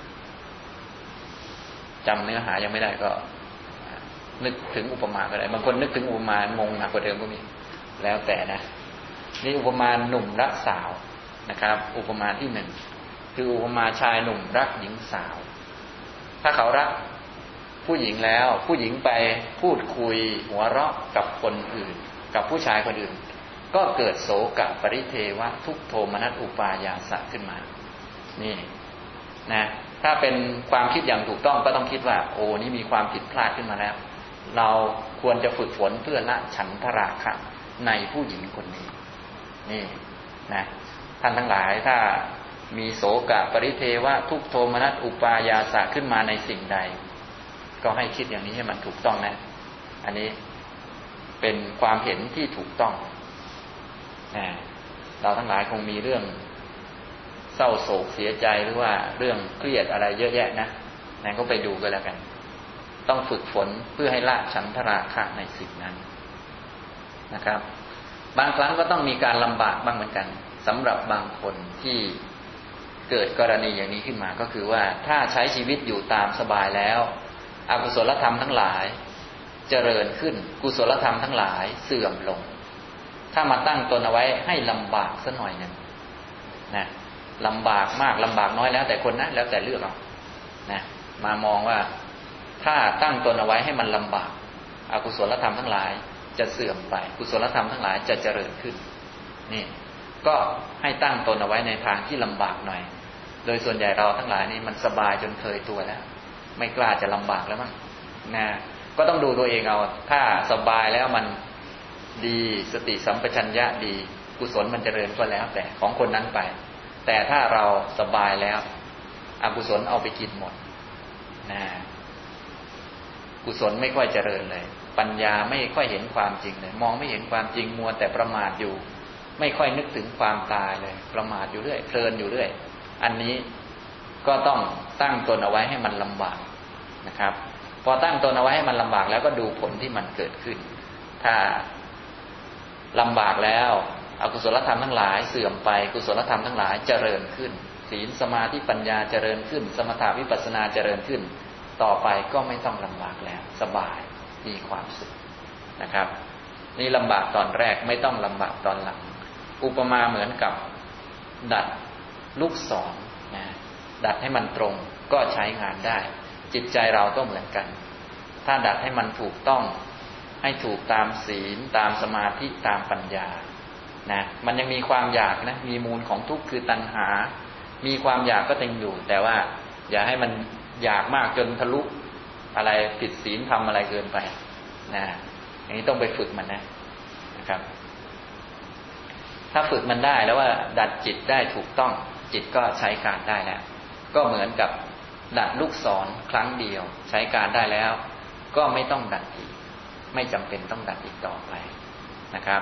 Speaker 1: จำเนื้อหายังไม่ได้ก็นึกถึงอุปมาก็ได้บางคนนึกถึงอุปมางงหนักกว่าเดิมก็มีแล้วแต่นะนี่อุปมาหนุ่มรักสาวนะครับ อุปมาที่หนึ่งคืออุปมาชายหนุ่มรักหญิงสาวถ้าเขารักผู้หญิงแล้วผู้หญิงไปพูดคุยหัวเราะกับคนอื่นกับผู้ชายคนอื่นก็เกิดโศกปริเทวะทุกโทมนัสอุปายาสะขึ้นมานี่นะถ้าเป็นความคิดอย่างถูกต้องก็ต้องคิดว่าโอ้นี่มีความผิดพลาดขึ้นมาแล้วเราควรจะฝึกฝนเพื่อละฉันทราคะในผู้หญิงคนนี้นี่นะท่านทั้งหลายถ้ามีโศกปริเทวะทุกโทมนัสอุปายาสะขึ้นมาในสิ่งใดก็ให้คิดอย่างนี้ให้มันถูกต้องนะอันนี้เป็นความเห็นที่ถูกต้องนะเราทั้งหลายคงมีเรื่องเศร้าโศกเสียใจหรือว่าเรื่องเครียดอะไรเยอะแยะนะนั่นก็ไปดูกันแล้วกันต้องฝึกฝนเพื่อให้ละฉันทราคะในสิ่งนั้นนะครับบางครั้งก็ต้องมีการลำบากบ้างเหมือนกันสำหรับบางคนที่เกิดกรณีอย่างนี้ขึ้นมาก็คือว่าถ้าใช้ชีวิตอยู่ตามสบายแล้วอกุศลธรรมทั้งหลายเจริญขึ้นกุศลธรรมทั้งหลายเสื่อมลงถ้ามาตั้งตนเอาไว้ให้ลำบากสักหน่อยหนึ่งนะลำบากมากลำบากน้อยแล้วแต่คนนะแล้วแต่เลือกเอานะมามองว่าถ้าตั้งตนเอาไว้ให้มันลำบากอกุศลธรรมทั้งหลายจะเสื่อมไปกุศลธรรมทั้งหลายจะเจริญขึ้นนี่ก็ให้ตั้งตนเอาไว้ในทางที่ลำบากหน่อยโดยส่วนใหญ่เราทั้งหลายนี่มันสบายจนเคยตัวแล้วไม่กล้าจะลำบากแล้วมั้งนะก็ต้องดูตัวเองเอาถ้าสบายแล้วมันดีสติสัมปชัญญะดีกุศลมันเจริญก็แล้วแต่ของคนนั้นไปแต่ถ้าเราสบายแล้วอกุศลเอาไปกินหมดนะกุศลไม่ค่อยเจริญเลยปัญญาไม่ค่อยเห็นความจริงเลยมองไม่เห็นความจริงมัวแต่ประมาทอยู่ไม่ค่อยนึกถึงความตายเลยประมาทอยู่เรื่อยเพลินอยู่เรื่อยอันนี้ก็ต้องตั้งตนเอาไว้ให้มันลำบากนะครับพอตั้งตนเอาไว้ให้มันลำบากแล้วก็ดูผลที่มันเกิดขึ้นถ้าลำบากแล้วอกุศลธรรมทั้งหลายเสื่อมไปกุศลธรรมทั้งหลายเจริญขึ้นศีลสมาธิปัญญาเจริญขึ้นสมถะวิปัสสนาเจริญขึ้นต่อไปก็ไม่ต้องลำบากแล้วสบายมีความสุขนะครับนี่ลำบากตอนแรกไม่ต้องลำบากตอนหลังอุปมาเหมือนกับดัดลูกศรนะดัดให้มันตรงก็ใช้งานได้จิตใจเราก็เหมือนกันถ้าดัดให้มันถูกต้องให้ถูกตามศีลตามสมาธิตามปัญญานะมันยังมีความอยากนะมีมูลของทุกข์คือตัณหามีความอยากก็ยังอยู่แต่ว่าอย่าให้มันอยากมากจนทะลุอะไรผิดศีลทำอะไรเกินไปนะอย่างนี้ต้องไปฝึกมันนะนะครับถ้าฝึกมันได้แล้วว่าดัดจิตได้ถูกต้องจิตก็ใช้การได้แล้วก็เหมือนกับดัดลูกศรครั้งเดียวใช้การได้แล้วก็ไม่ต้องดัดอีกไม่จำเป็นต้องดัดอีกต่อไปนะครับ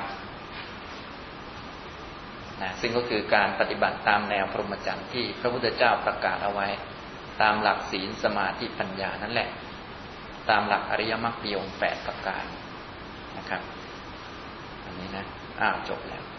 Speaker 1: นะซึ่งก็คือการปฏิบัติตามแนวพรหมจรรย์ที่พระพุทธเจ้าประกาศเอาไว้ตามหลักศีลสมาธิปัญญานั่นแหละตามหลักอริยมรรคมีองค์แปดประการนะครับอันนี้นะอ้าวจบแล้ว